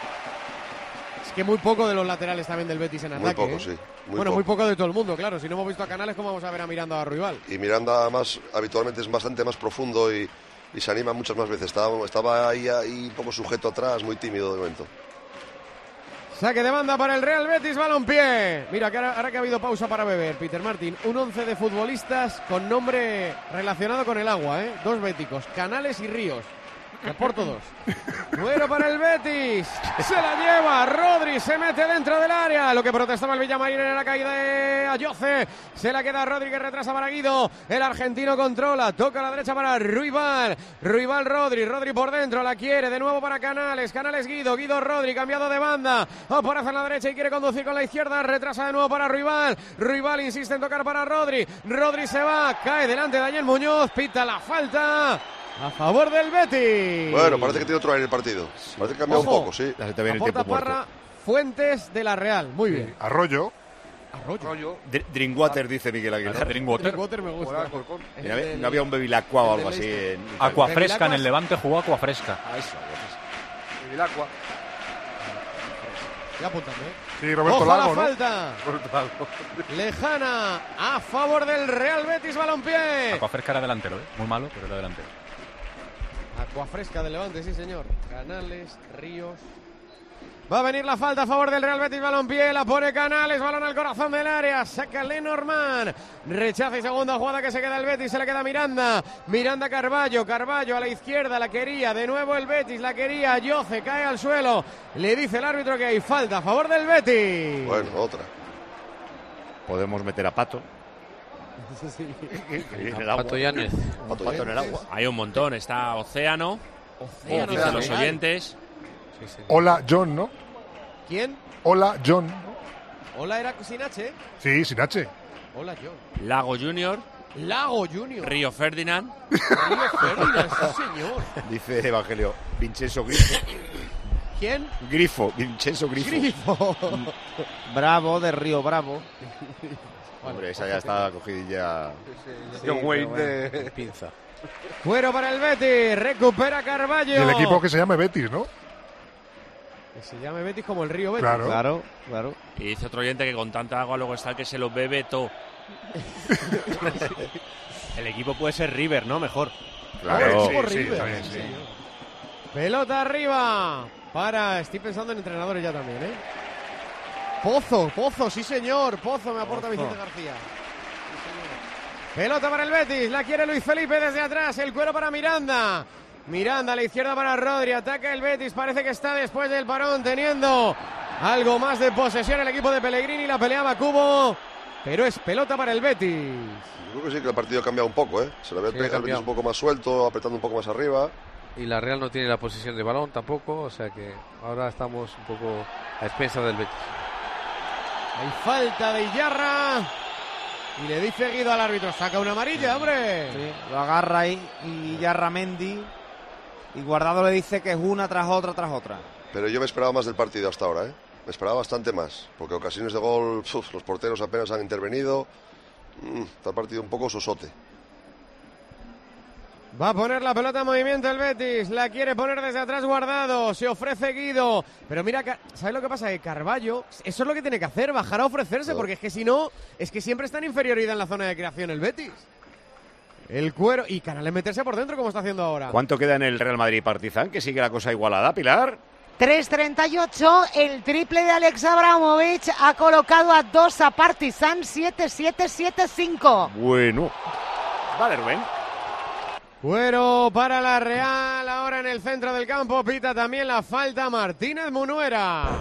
Es que muy poco de los laterales también del Betis en ataque. Muy poco, ¿eh? sí. Muy bueno, poco. muy poco de todo el mundo, claro. Si no hemos visto a Canales, ¿cómo vamos a ver a Miranda o a Ruibal? Y Miranda, además, habitualmente es bastante más profundo y, y se anima muchas más veces. Estaba, estaba ahí, ahí un poco sujeto atrás, muy tímido de momento. Saque de banda para el Real Betis, balompié. Mira, que ahora, ahora que ha habido pausa para beber, Peter Martin, un once de futbolistas con nombre relacionado con el agua, ¿eh? Dos béticos, Canales y Ríos. Que aporto dos. Bueno para el Betis. Se la lleva. Rodri se mete dentro del área. Lo que protestaba el Villamarín en la caída de Ayoce. Se la queda Rodri, que retrasa para Guido. El argentino controla. Toca a la derecha para Ruibal. Ruibal Rodri. Rodri por dentro. La quiere de nuevo para Canales. Canales Guido. Guido Rodri. Cambiado de banda. Aparece en la derecha y quiere conducir con la izquierda. Retrasa de nuevo para Ruibal. Ruibal insiste en tocar para Rodri. Rodri se va. Cae delante de Daniel Muñoz. Pita la falta a favor del Betis. Bueno, parece que tiene otro aire el partido. Parece que cambia un Ojo. poco, sí. Aporta Parra, Fuentes de la Real. Muy bien. Arroyo. Arroyo. Dr- Drinkwater, dice Miguel Aguilar. Drinkwater. Drinkwater me gusta. Mira, ve- no había un Bevilacqua o algo así. En... Aqua fresca en el Levante, jugó Aqua fresca. Ah, eso, Bevilacqua. Ya apuntando, ¿eh? Sí, Roberto Ojo Lago, la ¿no? falta. Lejana a favor del Real Betis Balompié. Aqua fresca era delantero, ¿eh? Muy malo, pero era delantero. Aqua fresca del Levante, sí señor. Canales, Ríos. Va a venir la falta a favor del Real Betis Balompié, la pone Canales, balón al corazón del área, saca Lenormand, rechaza y segunda jugada que se queda el Betis, se le queda Miranda, Miranda Carballo, Carballo a la izquierda, la quería, de nuevo el Betis, la quería, Yoce cae al suelo, le dice el árbitro que hay falta a favor del Betis. Bueno, otra. Podemos meter a Pato. En el agua. Pato Yáñez. Pato, Pato en el agua. Hay un montón, está Océano, Océano, dicen los Océano. oyentes. Hola, John, ¿no? ¿Quién? Hola, John. Hola, era sin H. Sí, sin H. Hola, John. Lago Junior, Lago Junior. Río Ferdinand. Río Ferdinand, sí señor. Dice Evangelio, Vincenzo Grifo. ¿Quién? Grifo, Vincenzo Grifo. Grifo. Bravo, de Río Bravo. Hombre, esa ya está cogidilla. John Wayne de pinza. Fuero para el Betis, recupera Carballo. Y el equipo que se llame Betis, ¿no? Que se llame Betis como el Río Betis. Claro. Claro, claro. Y dice otro oyente que con tanta agua luego está el que se los bebe todo. El equipo puede ser River, ¿no? Mejor. Claro, Sí, equipo sí, River. también, sí. Pelota arriba para, estoy pensando en entrenadores ya también, ¿eh? Pozo, Pozo, sí señor, Pozo me aporta Pozo. Vicente García. Sí, señor. Pelota para el Betis, la quiere Luis Felipe desde atrás, el cuero para Miranda. Miranda a la izquierda para Rodri, ataca el Betis, parece que está después del parón teniendo algo más de posesión el equipo de Pellegrini, la peleaba Cubo, pero es pelota para el Betis. Yo creo que sí que el partido ha cambiado un poco, ¿eh? Se lo ve Sí, el ha Betis cambiado. un poco más suelto, apretando un poco más arriba. Y la Real no tiene la posición de balón tampoco, o sea que ahora estamos un poco a expensas del Betis. Hay falta de Iyarra. Y le dice Guido al árbitro, saca una amarilla, hombre. Sí, lo agarra ahí y Yarra Mendy. Y Guardado le dice que es una tras otra tras otra. Pero yo me esperaba más del partido hasta ahora, ¿eh? Me esperaba bastante más. Porque ocasiones de gol, uf, los porteros apenas han intervenido. Mm, está el partido un poco sosote. Va a poner la pelota en movimiento el Betis. La quiere poner desde atrás Guardado. Se ofrece Guido. Pero mira, ¿sabes lo que pasa? Que Carballo, eso es lo que tiene que hacer, bajar a ofrecerse. Porque es que si no, es que siempre está en inferioridad en la zona de creación el Betis. El cuero. Y Canales meterse por dentro como está haciendo ahora. ¿Cuánto queda en el Real Madrid Partizan? Que sigue la cosa igualada, Pilar. tres treinta y ocho, el triple de Alex Abramovich ha colocado a dos a Partizan, siete siete siete cinco. Bueno. Vale, Rubén. Fuero para la Real, ahora en el centro del campo, pita también la falta Martínez Munuera.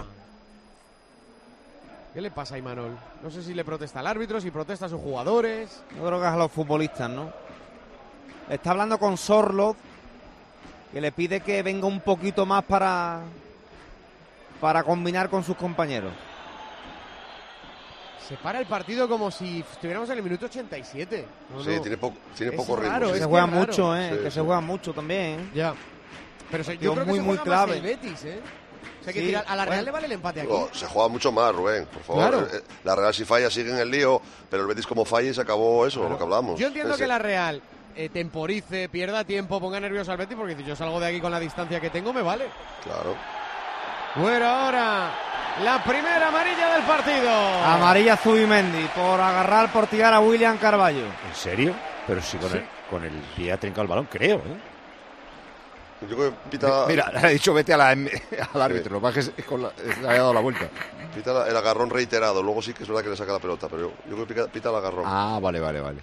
¿Qué le pasa a Imanol? No sé si le protesta al árbitro, si protesta a sus jugadores. Yo creo que es a los futbolistas, ¿no? Está hablando con Sorloth, que le pide que venga un poquito más para, para combinar con sus compañeros. Se para el partido como si estuviéramos en el minuto ochenta y siete. No, sí, no. tiene poco, tiene Es poco ritmo. raro, sí. es Se juega que es mucho, raro. ¿eh? Sí, que sí. se juega mucho también, ¿eh? Ya. Pero se, Partido yo creo que muy, se muy juega clave. más el Betis, ¿eh? O sea que Sí, tira- a la Real bueno. le vale el empate aquí. Oh, se juega mucho más, Rubén, por favor. Claro. Eh, La Real si falla sigue en el lío, pero el Betis como falla y se acabó eso, lo que hablamos. Yo entiendo Ese- que la Real eh, temporice, pierda tiempo, ponga nervioso al Betis, porque si yo salgo de aquí con la distancia que tengo, me vale. Claro. Bueno, ahora la primera amarilla del partido. Amarilla Zubimendi por agarrar, por tirar a William Carballo. ¿En serio? Pero sí con, Sí. El, con el pie ha trincado el balón, creo, ¿eh? Yo creo que pita, Mira, le ha dicho vete a la, al árbitro, lo que pasa es que con la- le ha dado la vuelta. pita la- el agarrón reiterado. Luego sí que es verdad que le saca la pelota, pero yo, yo creo que pita, pita el agarrón. Ah, vale, vale, vale.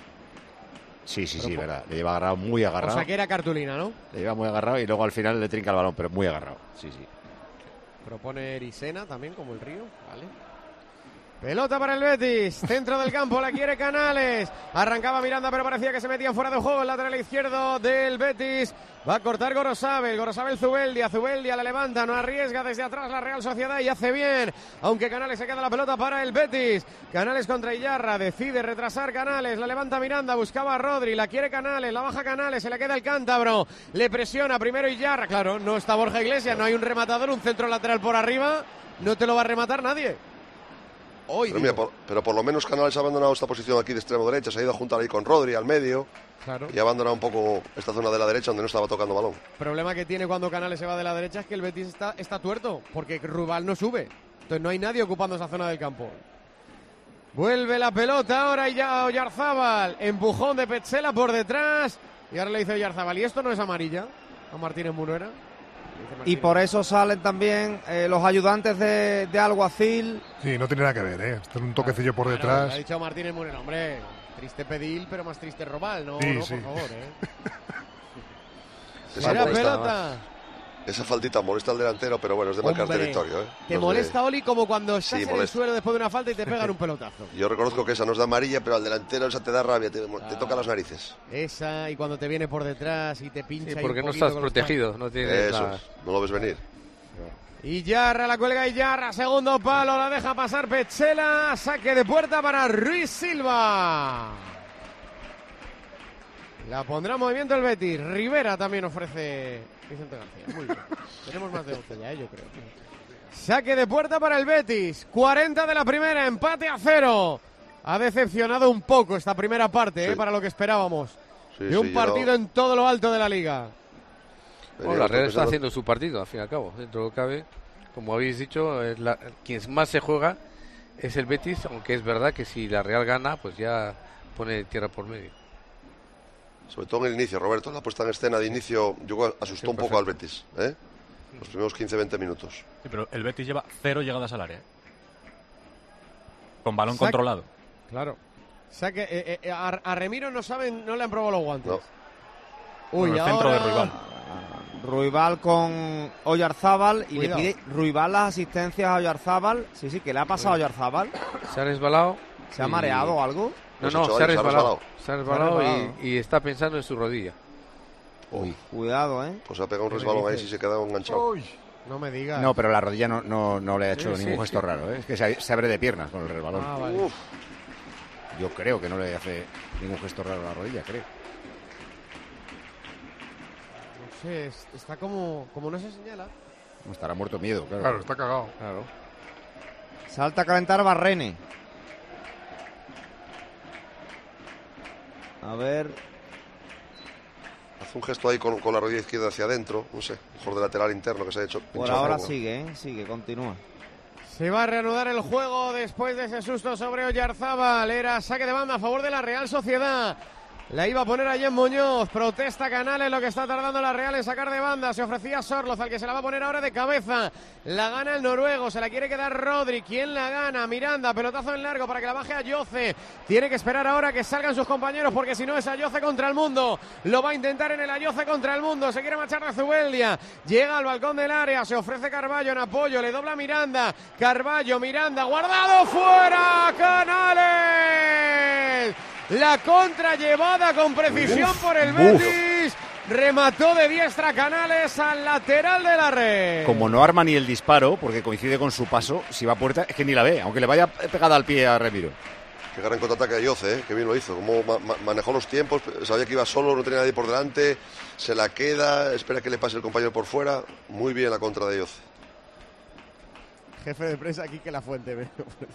Sí, sí, sí, verdad. Le lleva agarrado, muy O agarrado. sea que era cartulina, ¿no? Le lleva muy agarrado y luego al final le trinca el balón, pero muy agarrado. Sí, sí. Propone Erisena también, como el Río, vale. Pelota para el Betis, centro del campo, la quiere Canales. Arrancaba Miranda, pero parecía que se metían fuera de juego. El lateral izquierdo del Betis. Va a cortar Gorosabel, Gorosabel Zubeldia, Zubeldia la levanta, no arriesga desde atrás la Real Sociedad y hace bien. Aunque Canales se queda la pelota para el Betis. Canales contra Iyarra, decide retrasar Canales, la levanta Miranda, buscaba a Rodri, la quiere Canales, la baja Canales, se le queda el cántabro. Le presiona primero Iyarra, claro, no está Borja Iglesias, no hay un rematador, un centro lateral por arriba, no te lo va a rematar nadie. Hoy, Pero, mira, por, pero por lo menos Canales ha abandonado esta posición aquí de extremo derecha, se ha ido a juntar ahí con Rodri al medio Claro. y ha abandonado un poco esta zona de la derecha donde no estaba tocando balón. El problema que tiene cuando Canales se va de la derecha es que el Betis está, está tuerto, porque Ruibal no sube. Entonces no hay nadie ocupando esa zona del campo. Vuelve la pelota ahora y ya Oyarzábal. Empujón de Petzela por detrás. Y ahora le dice Oyarzábal, ¿y esto no es amarilla? A Martínez Munuera. Y por eso salen también eh, los ayudantes de, de Alguacil. Sí, no tiene nada que ver, ¿eh? Esto es un toquecillo por Bueno, detrás. le ha dicho Martínez Munuera, hombre, triste Pedil, pero más triste Robal, no, Sí, no, sí. por favor, ¿eh? Esa Será molesta, pelota. Esa faltita molesta al delantero, pero bueno, es de marcar Hombre, territorio. ¿eh? Te No es de- molesta, Oli, como cuando estás Sí, en el molesta. suelo después de una falta y te pegan un pelotazo. Yo reconozco que esa nos da amarilla, pero al delantero esa te da rabia, te, te toca las narices. Esa, y cuando te viene por detrás y te pincha. Sí, ahí porque un no poquito estás con los protegido, no tienes Eso la- es, no lo ves venir. Y Yarra, la cuelga y Yarra, segundo palo, la deja pasar Petzela, saque de puerta para Ruiz Silva. La pondrá en movimiento el Betis. Rivera también ofrece Vicente García. Muy bien. Tenemos más de once ya, ¿eh? Yo creo. Saque de puerta para el Betis. cuarenta de la primera, empate a cero. Ha decepcionado un poco esta primera parte, ¿eh? Sí. Para lo que esperábamos. Sí, de un sí, partido yo- en todo lo alto de la liga. Bueno, la Real está haciendo su partido, al fin y al cabo. Dentro de lo que cabe, como habéis dicho, es la- quien más se juega es el Betis, aunque es verdad que si la Real gana, pues ya pone tierra por medio. Sobre todo en el inicio, Roberto, la puesta en escena de inicio yo creo que asustó Sí, un poco al Betis, ¿eh? Los primeros quince veinte minutos. Sí, pero el Betis lleva cero llegadas al área. ¿eh? Con balón Sac- controlado. Claro. Saque, eh, eh, a, a Remiro no saben, no le han probado los guantes. No. Uy, Bueno, el ahora... centro de Ruibal. Ruibal con Oyarzábal y Cuidado. le pide Ruibal las asistencias a Oyarzábal. Sí, sí, que le ha pasado a Oyarzábal. Se ha resbalado. ¿Se ha y- mareado o algo? No, Lo no, has hecho se ha ahí, se ha resbalado. resbalado. Se ha resbalado, Se ha resbalado. y, y está pensando en su rodilla. Uy, Cuidado, ¿eh? pues ha pegado un ¿Qué me resbalón ahí dices? si se queda enganchado. No me digas. No, pero la rodilla no, no, no le ha hecho Sí, ningún sí, gesto sí. raro, ¿eh? Es que se, se abre de piernas con el resbalón. Ah, vale. Uf, Yo creo que no le hace ningún gesto raro a la rodilla, creo. No sé, es- está como, como no se señala. No estará muerto miedo, claro. Claro, está cagado. Claro. Salta a calentar Barrene. A ver. hace un gesto ahí con, con la rodilla izquierda hacia adentro, no sé, mejor de lateral interno que se ha hecho. Por pinchado ahora algo. sigue, ¿eh? Sigue, continúa. Se va a reanudar el juego después de ese susto sobre Oyarzábal. Era saque de banda a favor de la Real Sociedad. La iba a poner allí en Muñoz. Protesta Canales, lo que está tardando la Real en sacar de banda. Se ofrecía Sorloz, al que se la va a poner ahora de cabeza. La gana el noruego, se la quiere quedar Rodri. ¿Quién la gana? Miranda, pelotazo en largo para que la baje a Yoce. Tiene que esperar ahora que salgan sus compañeros, porque si no es Ayoce contra el mundo. Lo va a intentar en el Ayoce contra el mundo. Se quiere marchar de Zubeldia. Llega al balcón del área, se ofrece Carballo en apoyo. Le dobla Miranda. Carballo, Miranda, guardado, fuera. Canales. La contra llevada con precisión uf, por el Betis. Uf. Remató de diestra Canales al lateral de la red. Como no arma ni el disparo, porque coincide con su paso, si va a puerta es que ni la ve, aunque le vaya pegada al pie a Remiro. Qué gran contraataque de Yoce, ¿eh? Qué bien lo hizo. Cómo ma ma manejó los tiempos, sabía que iba solo, no tenía nadie por delante. Se la queda, espera que le pase el compañero por fuera. Muy bien la contra de Yoce. Jefe de prensa aquí que la fuente. Vale.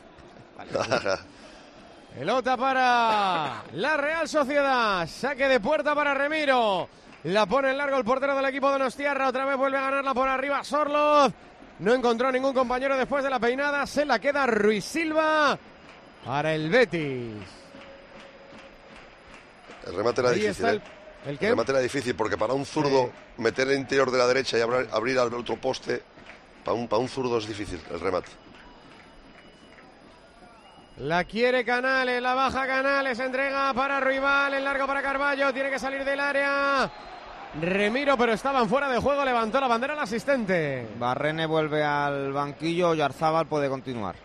Pelota para la Real Sociedad. Saque de puerta para Remiro. La pone en largo el portero del equipo de Donostiarra. Otra vez vuelve a ganarla por arriba Sorloz. No encontró ningún compañero después de la peinada. Se la queda Ruiz Silva para el Betis. El remate era Ahí difícil. el, ¿eh? ¿el, el remate era difícil porque para un zurdo sí. meter el interior de la derecha y abrir, abrir al otro poste, para un, para un zurdo es difícil el remate. La quiere Canales, la baja Canales, entrega para Ruibal, en largo para Carballo, tiene que salir del área. Remiro, pero estaban fuera de juego, levantó la bandera el asistente. Barrene vuelve al banquillo, Oyarzábal puede continuar.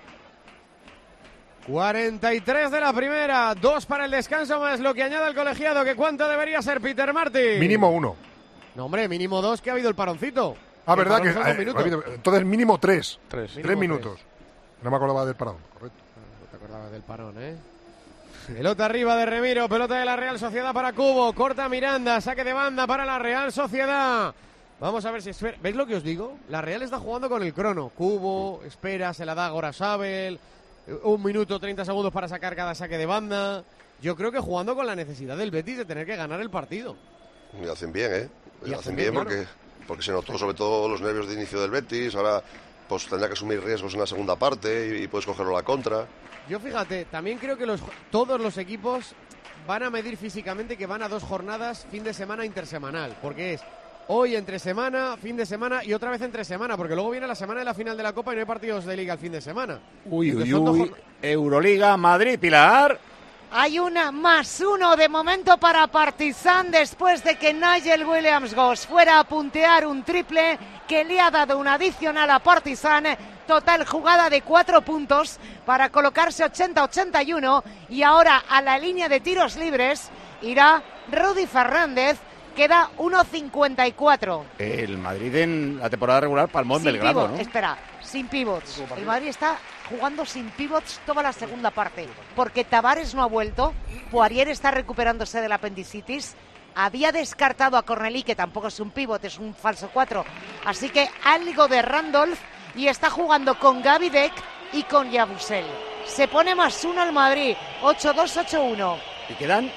cuarenta y tres de la primera, dos para el descanso más lo que añade el colegiado, que cuánto debería ser Peter Martin. Mínimo uno. No, hombre, mínimo dos, que ha habido el paroncito. Ah, el ¿verdad? Que, eh, entonces mínimo tres. Tres, tres mínimo minutos. Tres. No me acordaba del parón, correcto. No te acordabas del parón, ¿eh? Pelota arriba de Remiro, pelota de la Real Sociedad para Cubo, corta Miranda, saque de banda para la Real Sociedad. Vamos a ver si... ¿Veis lo que os digo? La Real está jugando con el crono. Cubo, espera, se la da a Gorasabel... Un minuto, treinta segundos para sacar cada saque de banda. Yo creo que jugando con la necesidad del Betis de tener que ganar el partido. Y hacen bien, ¿eh? Y hacen bien, claro. porque, porque se notó sobre todo los nervios de inicio del Betis. Ahora pues tendrá que asumir riesgos en la segunda parte y, y puedes cogerlo a la contra. Yo fíjate, también creo que los, todos los equipos van a medir físicamente que van a dos jornadas fin de semana intersemanal. Porque es hoy entre semana, fin de semana y otra vez entre semana, porque luego viene la semana de la final de la Copa y no hay partidos de Liga el fin de semana. Uy, uy, uy. Euroliga, Madrid, Pilar. Hay una más uno de momento para Partizan después de que Nigel Williams-Goss fuera a puntear un triple que le ha dado un adicional a Partizan. Total jugada de cuatro puntos para colocarse ochenta ochenta y uno y ahora a la línea de tiros libres irá Rudy Fernández. Queda uno cincuenta y cuatro. El Madrid en la temporada regular palmó en Belgrado, pivot, ¿no? Espera, sin pivots. El Madrid está jugando sin pivots toda la segunda parte, porque Tavares no ha vuelto, Poirier está recuperándose del apendicitis, había descartado a Cornelí, que tampoco es un pivot, es un falso cuatro, así que algo de Randolph, y está jugando con Gavidec y con Yabusel. Se pone más uno al Madrid, ocho dos, ocho uno. ¿Y quedan?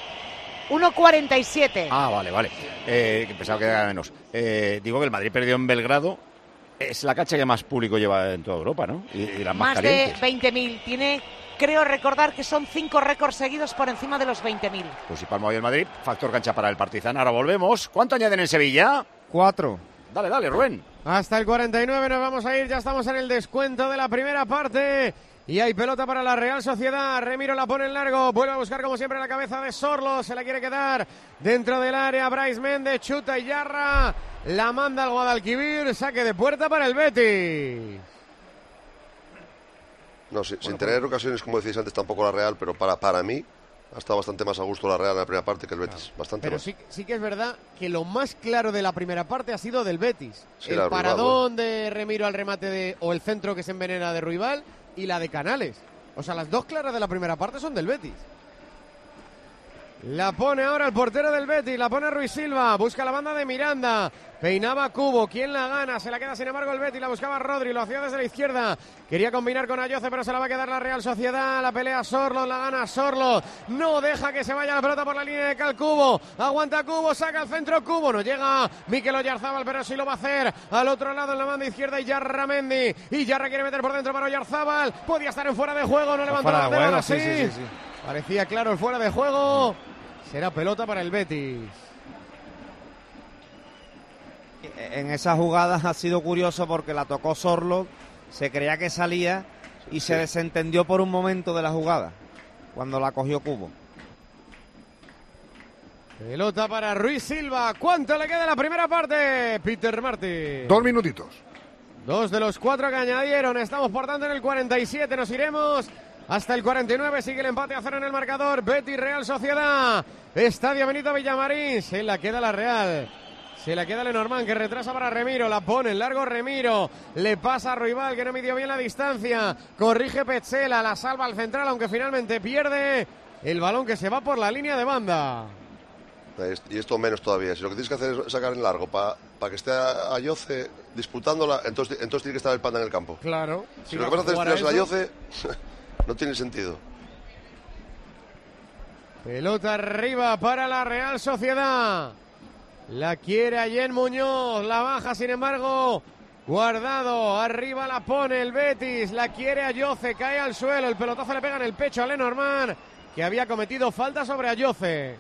uno cuarenta y siete. Ah, vale, vale. Eh, pensaba que era menos. Eh, digo que el Madrid perdió en Belgrado. Es la cancha que más público lleva en toda Europa, ¿no? Y, y las más, más calientes. de veinte mil. Tiene, creo recordar que son cinco récords seguidos por encima de los veinte mil. Pues si palma hoy el Madrid, factor cancha para el Partizan. Ahora volvemos. ¿Cuánto añaden en Sevilla? Cuatro. Dale, dale, Rubén. Hasta el cuarenta y nueve nos vamos a ir. Ya estamos en el descuento de la primera parte. Y hay pelota para la Real Sociedad. Remiro la pone en largo. Vuelve a buscar como siempre la cabeza de Sorloz. Se la quiere quedar dentro del área. Bryce Méndez chuta y Yarra. La manda al Guadalquivir. Saque de puerta para el Betis. No, sin, sin tener ocasiones, como decís antes, tampoco la Real, pero para, para mí ha estado bastante más a gusto la Real en la primera parte que el Betis. Claro. Bastante pero más. sí, sí que es verdad que lo más claro de la primera parte ha sido del Betis. Sí, el paradón Ruibal, de Remiro al remate de, o el centro que se envenena de Ruibal y la de Canales. O sea, las dos claras de la primera parte son del Betis. La pone ahora el portero del Betis, la pone Ruiz Silva, busca la banda de Miranda, peinaba Cubo, ¿quién la gana? Se la queda sin embargo el Betis, la buscaba Rodri, lo hacía desde la izquierda, quería combinar con Ayoce, pero se la va a quedar la Real Sociedad, la pelea Sorloz, la gana Sorloz, no deja que se vaya la pelota por la línea de Cal Cubo, aguanta Cubo, saca el centro Cubo, no llega Mikel Oyarzábal, pero sí lo va a hacer, al otro lado en la banda izquierda y Yarra Mendy, y Yarra quiere meter por dentro para Oyarzábal, podía estar en fuera de juego, no levantó la bandera, bueno, sí, sí, sí, sí, sí. Parecía claro el fuera de juego. Será pelota para el Betis. En esa jugada ha sido curioso porque la tocó Sorlo, se creía que salía y se desentendió por un momento de la jugada, cuando la cogió Cubo. Pelota para Ruiz Silva. ¿Cuánto le queda en la primera parte, Peter Martí? Dos minutitos. Dos de los cuatro que añadieron. Estamos por tanto en el cuarenta y siete. Nos iremos hasta el cuarenta y nueve. Sigue el empate a cero en el marcador. Betis Real Sociedad. Estadio Benito Villamarín. Se la queda la Real. Se la queda Lenormand, que retrasa para Remiro. La pone en largo Remiro. Le pasa a Ruibal, que no midió bien la distancia. Corrige Petzela. La salva al central, aunque finalmente pierde el balón, que se va por la línea de banda. Y esto menos todavía. Si lo que tienes que hacer es sacar en largo para pa que esté Ayoce disputándola, entonces, entonces tiene que estar el Panda en el campo. Claro. Si, si lo que vas a hacer es tirarse a Ayoce, no tiene sentido. Pelota arriba para la Real Sociedad. La quiere Allen Muñoz. La baja, sin embargo, Guardado. Arriba la pone el Betis. La quiere Ayoce. Cae al suelo. El pelotazo le pega en el pecho a Lenormand, que había cometido falta sobre Ayoce.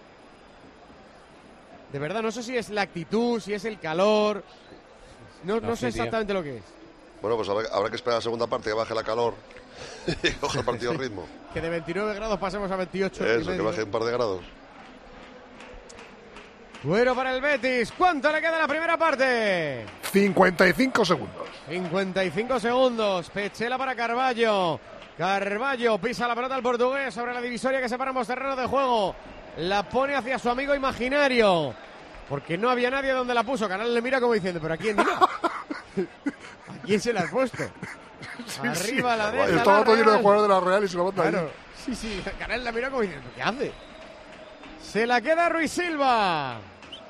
De verdad, no sé si es la actitud, si es el calor. No, no sé exactamente lo que es. Bueno, pues habrá, habrá que esperar a la segunda parte, que baje la calor y coja el partido sí, ritmo. Que de veintinueve grados pasemos a veintiocho. Eso, que baje un par de grados. Bueno para el Betis. ¿Cuánto le queda en la primera parte? cincuenta y cinco segundos. cincuenta y cinco segundos. Petzela para Carballo. Carballo pisa la pelota al portugués sobre la divisoria que separa ambos terrenos de juego. La pone hacia su amigo imaginario, porque no había nadie donde la puso. Canal le mira como diciendo, ¿pero a quién no? ¿A quién se la has puesto? Sí, Arriba sí. La derecha. Estaba todo lleno de jugadores de la Real y se lo manda claro. ahí. Sí, sí, Canal la mira como diciendo, ¿qué hace? Se la queda Ruiz Silva.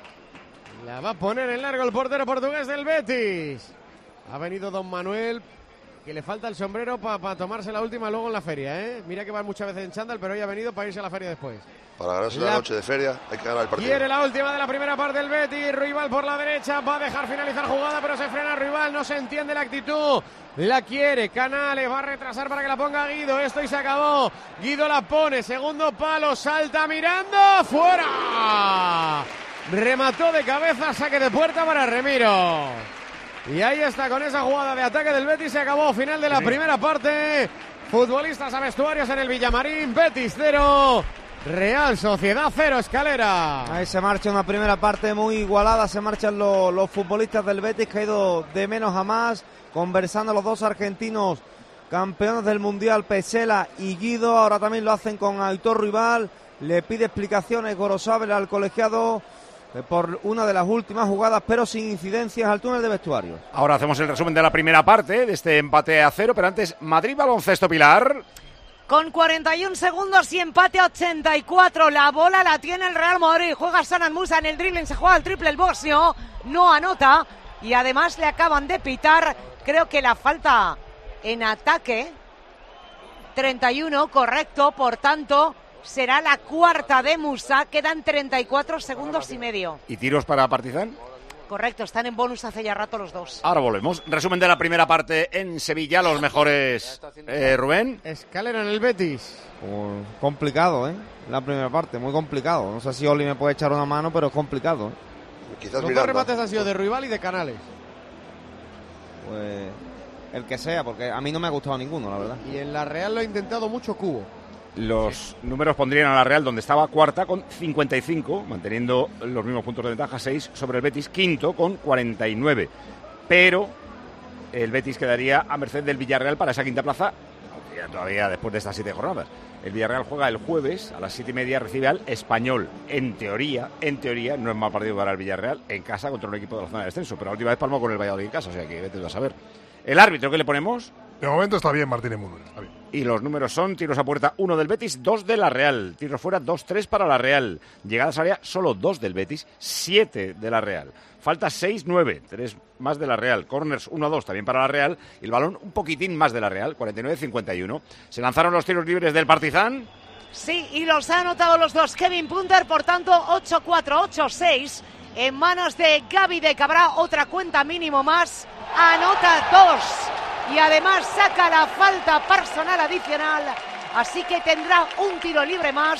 La va a poner en largo el portero portugués del Betis. Ha venido Don Manuel, que le falta el sombrero para pa tomarse la última luego en la feria, ¿eh? Mira que va muchas veces en chándal, pero hoy ha venido para irse a la feria después. Para ganarse la, la noche de feria hay que ganar el partido. Quiere la última de la primera parte el Betis. Ruibal por la derecha. Va a dejar finalizar jugada, pero se frena Ruibal. No se entiende la actitud. La quiere Canales. Va a retrasar para que la ponga Guido. Esto y se acabó. Guido la pone. Segundo palo. Salta mirando. ¡Fuera! Remató de cabeza. Saque de puerta para Remiro. Y ahí está, con esa jugada de ataque del Betis. Se acabó. Final de la primera parte. Futbolistas a vestuarios en el Villamarín. Betis cero. Real Sociedad cero, Escalera. Ahí se marcha una primera parte muy igualada. Se marchan los, los futbolistas del Betis, que ha ido de menos a más. Conversando los dos argentinos, campeones del Mundial, Petzela y Guido. Ahora también lo hacen con Aitor Ruibal. Le pide explicaciones Gorosabel al colegiado por una de las últimas jugadas, pero sin incidencias al túnel de vestuarios. Ahora hacemos el resumen de la primera parte de este empate a cero, pero antes, Madrid baloncesto, Pilar. Con cuarenta y un segundos y empate a ochenta y cuatro. La bola la tiene el Real Madrid. Juega Sanan Musa en el dribbling. Se juega el triple el bosnio. No anota. Y además le acaban de pitar, creo que la falta en ataque. treinta y uno, correcto. Por tanto, será la cuarta de Musa. Quedan treinta y cuatro segundos y medio. ¿Y tiros para Partizan? Correcto, están en bonus hace ya rato los dos. Ahora volvemos. Resumen de la primera parte en Sevilla, los mejores. Eh, Rubén. Escalera en el Betis. Oh, complicado, ¿eh? La primera parte, muy complicado. No sé si Oli me puede echar una mano, pero es complicado, ¿eh? Quizás los dos remates han sido de Ruibal y de Canales. Pues el que sea, porque a mí no me ha gustado ninguno, la verdad. Y en la Real lo ha intentado mucho Cubo. Los sí. números pondrían a la Real, donde estaba cuarta, con cincuenta y cinco, manteniendo los mismos puntos de ventaja, seis sobre el Betis, quinto con cuarenta y nueve. Pero el Betis quedaría a merced del Villarreal para esa quinta plaza, aunque ya todavía después de estas siete jornadas. El Villarreal juega el jueves a las siete y media, recibe al Español. En teoría, en teoría, no es mal partido para el Villarreal en casa contra un equipo de la zona de descenso, pero la última vez palmó con el Valladolid en casa, o sea que vete a saber. ¿El árbitro qué le ponemos? De momento está bien Martínez Munuera, está bien. Y los números son tiros a puerta uno del Betis, dos de la Real. Tiros fuera dos tres para la Real. Llegadas a área solo dos del Betis, siete de la Real. Falta seis nueve, tres más de la Real. Corners uno a dos también para la Real. Y el balón un poquitín más de la Real, cuarenta y nueve cincuenta y uno. Se lanzaron los tiros libres del Partizan. Sí, y los ha anotado los dos Kevin Punter, por tanto ocho cuatro, ocho seis. En manos de Gaby de Cabra, otra cuenta mínimo más. Anota dos. Y además saca la falta personal adicional, así que tendrá un tiro libre más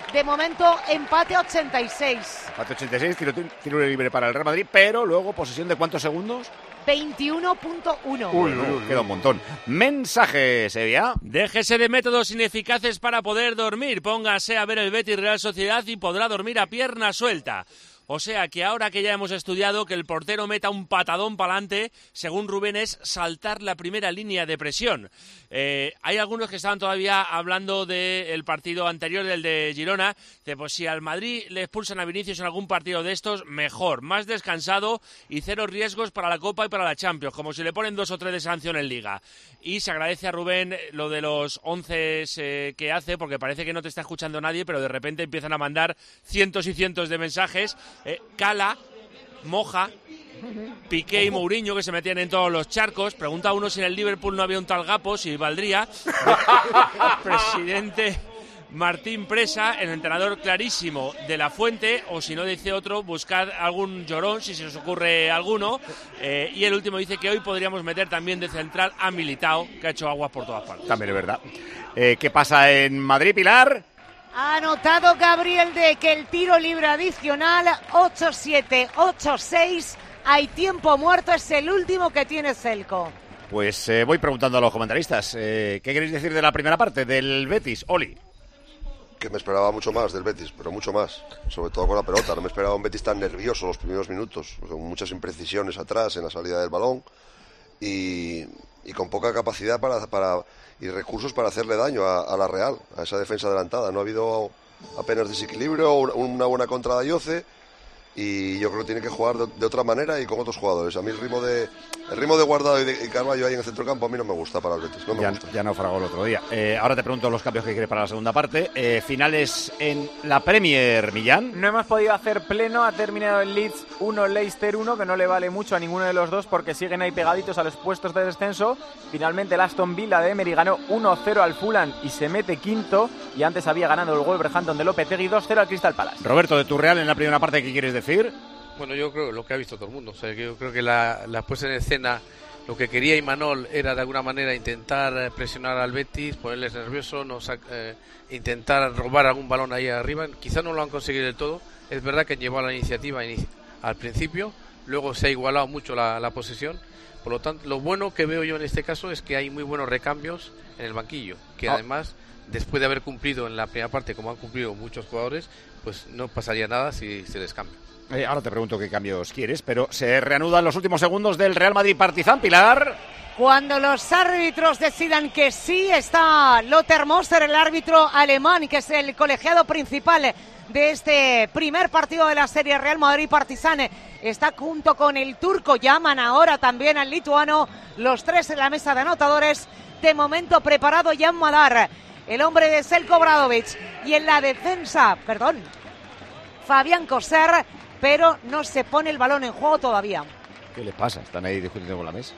De momento, empate ochenta y seis. Empate ochenta y seis, tiro, tiro libre para el Real Madrid, pero luego posesión de ¿cuántos segundos? veintiuno punto uno. Uy, uy, uy, queda un montón. Mensaje, Sevilla. Déjese de métodos ineficaces para poder dormir. Póngase a ver el Betis Real Sociedad y podrá dormir a pierna suelta. O sea que ahora que ya hemos estudiado que el portero meta un patadón para adelante, según Rubén, es saltar la primera línea de presión. Eh, hay algunos que estaban todavía hablando del partido anterior, del de Girona. De, pues si al Madrid le expulsan a Vinicius en algún partido de estos, mejor, más descansado y cero riesgos para la Copa y para la Champions, como si le ponen dos o tres de sanción en Liga. Y se agradece a Rubén lo de los once eh, que hace, porque parece que no te está escuchando nadie, pero de repente empiezan a mandar cientos y cientos de mensajes. Eh, Cala, Moja, Piqué y Mourinho, que se metían en todos los charcos. Pregunta uno si en el Liverpool no había un tal Gapo, si valdría. Presidente Martín Presa, el entrenador clarísimo de La Fuente, o si no dice otro, buscad algún llorón, si se os ocurre alguno. Eh, y el último dice que hoy podríamos meter también de central a Militao, que ha hecho aguas por todas partes. También es verdad. Eh, ¿Qué pasa en Madrid, Pilar? Ha anotado Gabriel de que el tiro libre adicional, ocho siete, ocho seis, hay tiempo muerto, es el último que tiene Celco. Pues eh, voy preguntando a los comentaristas, eh, ¿qué queréis decir de la primera parte del Betis, Oli? Que me esperaba mucho más del Betis, pero mucho más, sobre todo con la pelota. No me esperaba un Betis tan nervioso los primeros minutos, con muchas imprecisiones atrás en la salida del balón y, y con poca capacidad para... para y recursos para hacerle daño a, a la Real, a esa defensa adelantada. No ha habido apenas desequilibrio, una buena contra de Ayoce, y yo creo que tiene que jugar de, de otra manera y con otros jugadores. A mí el ritmo de el ritmo de Guardado y, de, y Carvalho ahí en el centrocampo a mí no me gusta para el Betis, no me ya, gusta. Ya naufragó el otro día. Eh, ahora te pregunto los cambios que quieres para la segunda parte. Eh, finales en la Premier, Millán. No hemos podido hacer pleno, ha terminado el Leeds uno, Leicester uno, que no le vale mucho a ninguno de los dos porque siguen ahí pegaditos a los puestos de descenso. Finalmente el Aston Villa de Emery ganó uno cero al Fulham y se mete quinto, y antes había ganado el Wolverhampton de Lopetegui dos cero al Crystal Palace. Roberto, de tu Real en la primera parte, ¿qué quieres decir? Bueno, yo creo lo que ha visto todo el mundo. O sea, que yo creo que la, la puesta en escena, lo que quería Imanol era de alguna manera intentar presionar al Betis, ponerles nervioso, no, eh, intentar robar algún balón ahí arriba. Quizá no lo han conseguido del todo. Es verdad que han llevado la iniciativa al principio, luego se ha igualado mucho la, la posesión. Por lo tanto, lo bueno que veo yo en este caso es que hay muy buenos recambios en el banquillo, que ah. además, después de haber cumplido en la primera parte, como han cumplido muchos jugadores, pues no pasaría nada si se les cambia. Eh, ahora te pregunto qué cambios quieres, pero se reanudan los últimos segundos del Real Madrid Partizan, Pilar. Cuando los árbitros decidan que sí, está Lothar Moser, el árbitro alemán, que es el colegiado principal de este primer partido de la serie Real Madrid-Partizan. Está junto con el turco, llaman ahora también al lituano, los tres en la mesa de anotadores. De momento preparado Jan Madar, el hombre de Željko Obradović, y en la defensa, perdón, Fabián Coser, pero no se pone el balón en juego todavía. ¿Qué les pasa? Están ahí discutiendo con la mesa.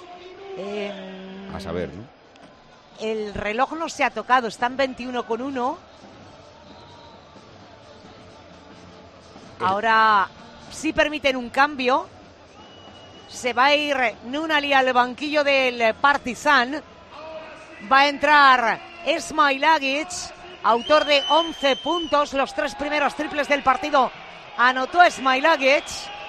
Eh, A saber, ¿no? El reloj no se ha tocado, están veintiuno con uno. Ahora sí permiten un cambio. Se va a ir Nunali al banquillo del Partizan. Va a entrar Smailagic, autor de once puntos, los tres primeros triples del partido. Anotó Smailagic.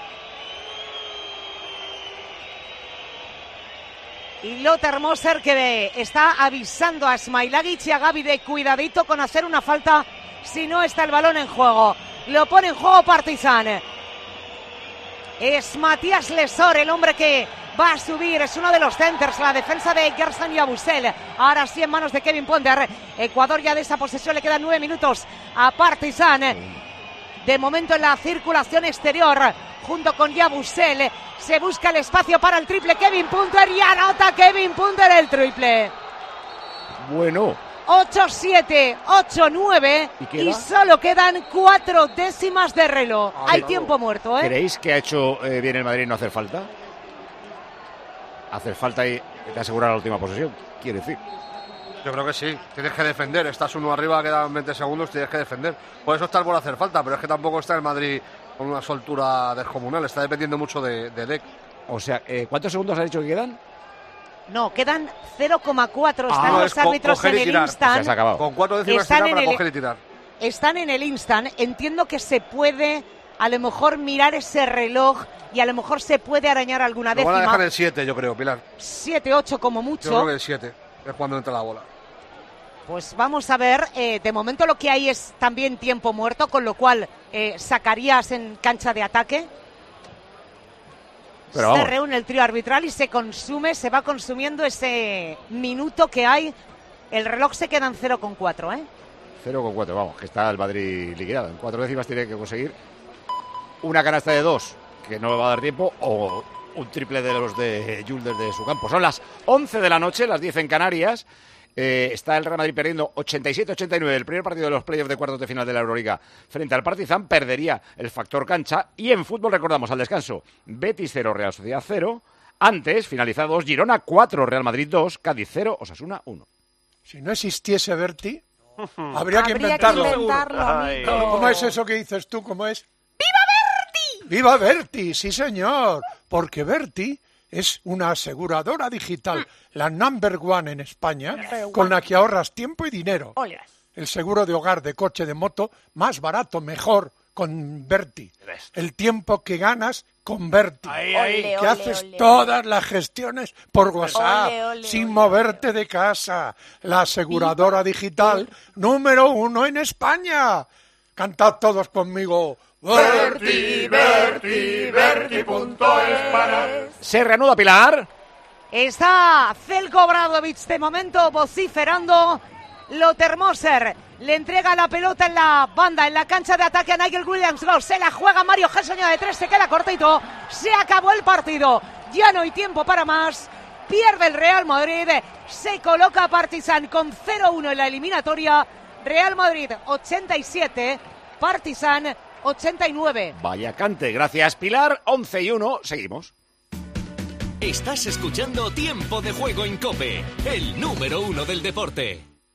Y Lothar Moser, que está avisando a Smailagic y a Gavi de cuidadito con hacer una falta si no está el balón en juego. Lo pone en juego Partizan. Es Matías Lesor, el hombre que va a subir, es uno de los centers, la defensa de Gerson Yabusel. Ahora sí en manos de Kevin Ponder. Ecuador ya de esa posesión, le quedan nueve minutos a Partizan. De momento en la circulación exterior, junto con Yabusel, se busca el espacio para el triple. Kevin Ponder y anota Kevin Ponder el triple. Bueno. ocho siete, ocho nueve ¿Y, y solo quedan cuatro décimas de reloj. Ah, Hay no. tiempo muerto, ¿eh? ¿Creéis que ha hecho eh, bien el Madrid no hacer falta? Hacer falta y te asegurar la última posesión, quiere decir. Yo creo que sí, tienes que defender, estás uno arriba, quedan veinte segundos, tienes que defender. Por eso está por hacer falta, pero es que tampoco está el Madrid con una soltura descomunal, está dependiendo mucho de, de Dec. O sea, eh, ¿cuántos segundos has dicho que quedan? No, quedan cero coma cuatro, están ah, los árbitros en el instant. O sea, con cuatro décimas están para en el... coger y tirar. están en el instant. Entiendo que se puede a lo mejor mirar ese reloj y a lo mejor se puede arañar alguna Lo décima. van a dejar en siete, yo creo, Pilar. siete, ocho como mucho. Yo creo que en siete, es cuando entra la bola. Pues vamos a ver, eh, de momento lo que hay es también tiempo muerto, con lo cual eh, sacarías en cancha de ataque. Pero se vamos. reúne el trío arbitral y se consume, se va consumiendo ese minuto que hay. El reloj se queda en cero coma cuatro, ¿eh? cero coma cuatro, vamos, que está el Madrid liquidado. En cuatro décimas tiene que conseguir una canasta de dos, que no le va a dar tiempo, o un triple de los de Jules desde su campo. Son las once de la noche, las diez en Canarias. Eh, está el Real Madrid perdiendo ochenta y siete ochenta y nueve el primer partido de los playoffs de cuartos de final de la Euroliga frente al Partizan. Perdería el factor cancha. Y en fútbol recordamos al descanso: Betis cero, Real Sociedad cero. Antes, finalizados, Girona cuatro, Real Madrid dos, Cádiz cero, Osasuna uno. Si no existiese Berti, habría que Habría inventarlo. que inventarlo, Ay, amigo. ¿Cómo es eso que dices tú? ¿Cómo es? ¡Viva Berti! ¡Viva Berti! Sí, señor. Porque Berti es una aseguradora digital, la number one en España, con la que ahorras tiempo y dinero. El seguro de hogar, de coche, de moto, más barato, mejor, con Berti. El tiempo que ganas con Berti. Ahí, ahí. Que Ole, haces ole, ole. todas las gestiones por WhatsApp, Ole, ole, sin ole, moverte de casa. La aseguradora digital número uno en España. Cantad todos conmigo. Berti, Berti, Berti punto es para... Se reanuda Pilar. Está Zelko Obradovic de momento vociferando. Lothar Moser le entrega la pelota en la banda, en la cancha de ataque a Nigel Williams-Goss. Se la juega Mario Gerson de tres, se queda cortito. Se acabó el partido. Ya no hay tiempo para más. Pierde el Real Madrid. Se coloca Partizan con cero uno en la eliminatoria. Real Madrid ochenta y siete, Partizan ochenta y nueve. Vaya cante, gracias Pilar. once y uno, seguimos. Estás escuchando Tiempo de Juego en COPE, el número uno del deporte.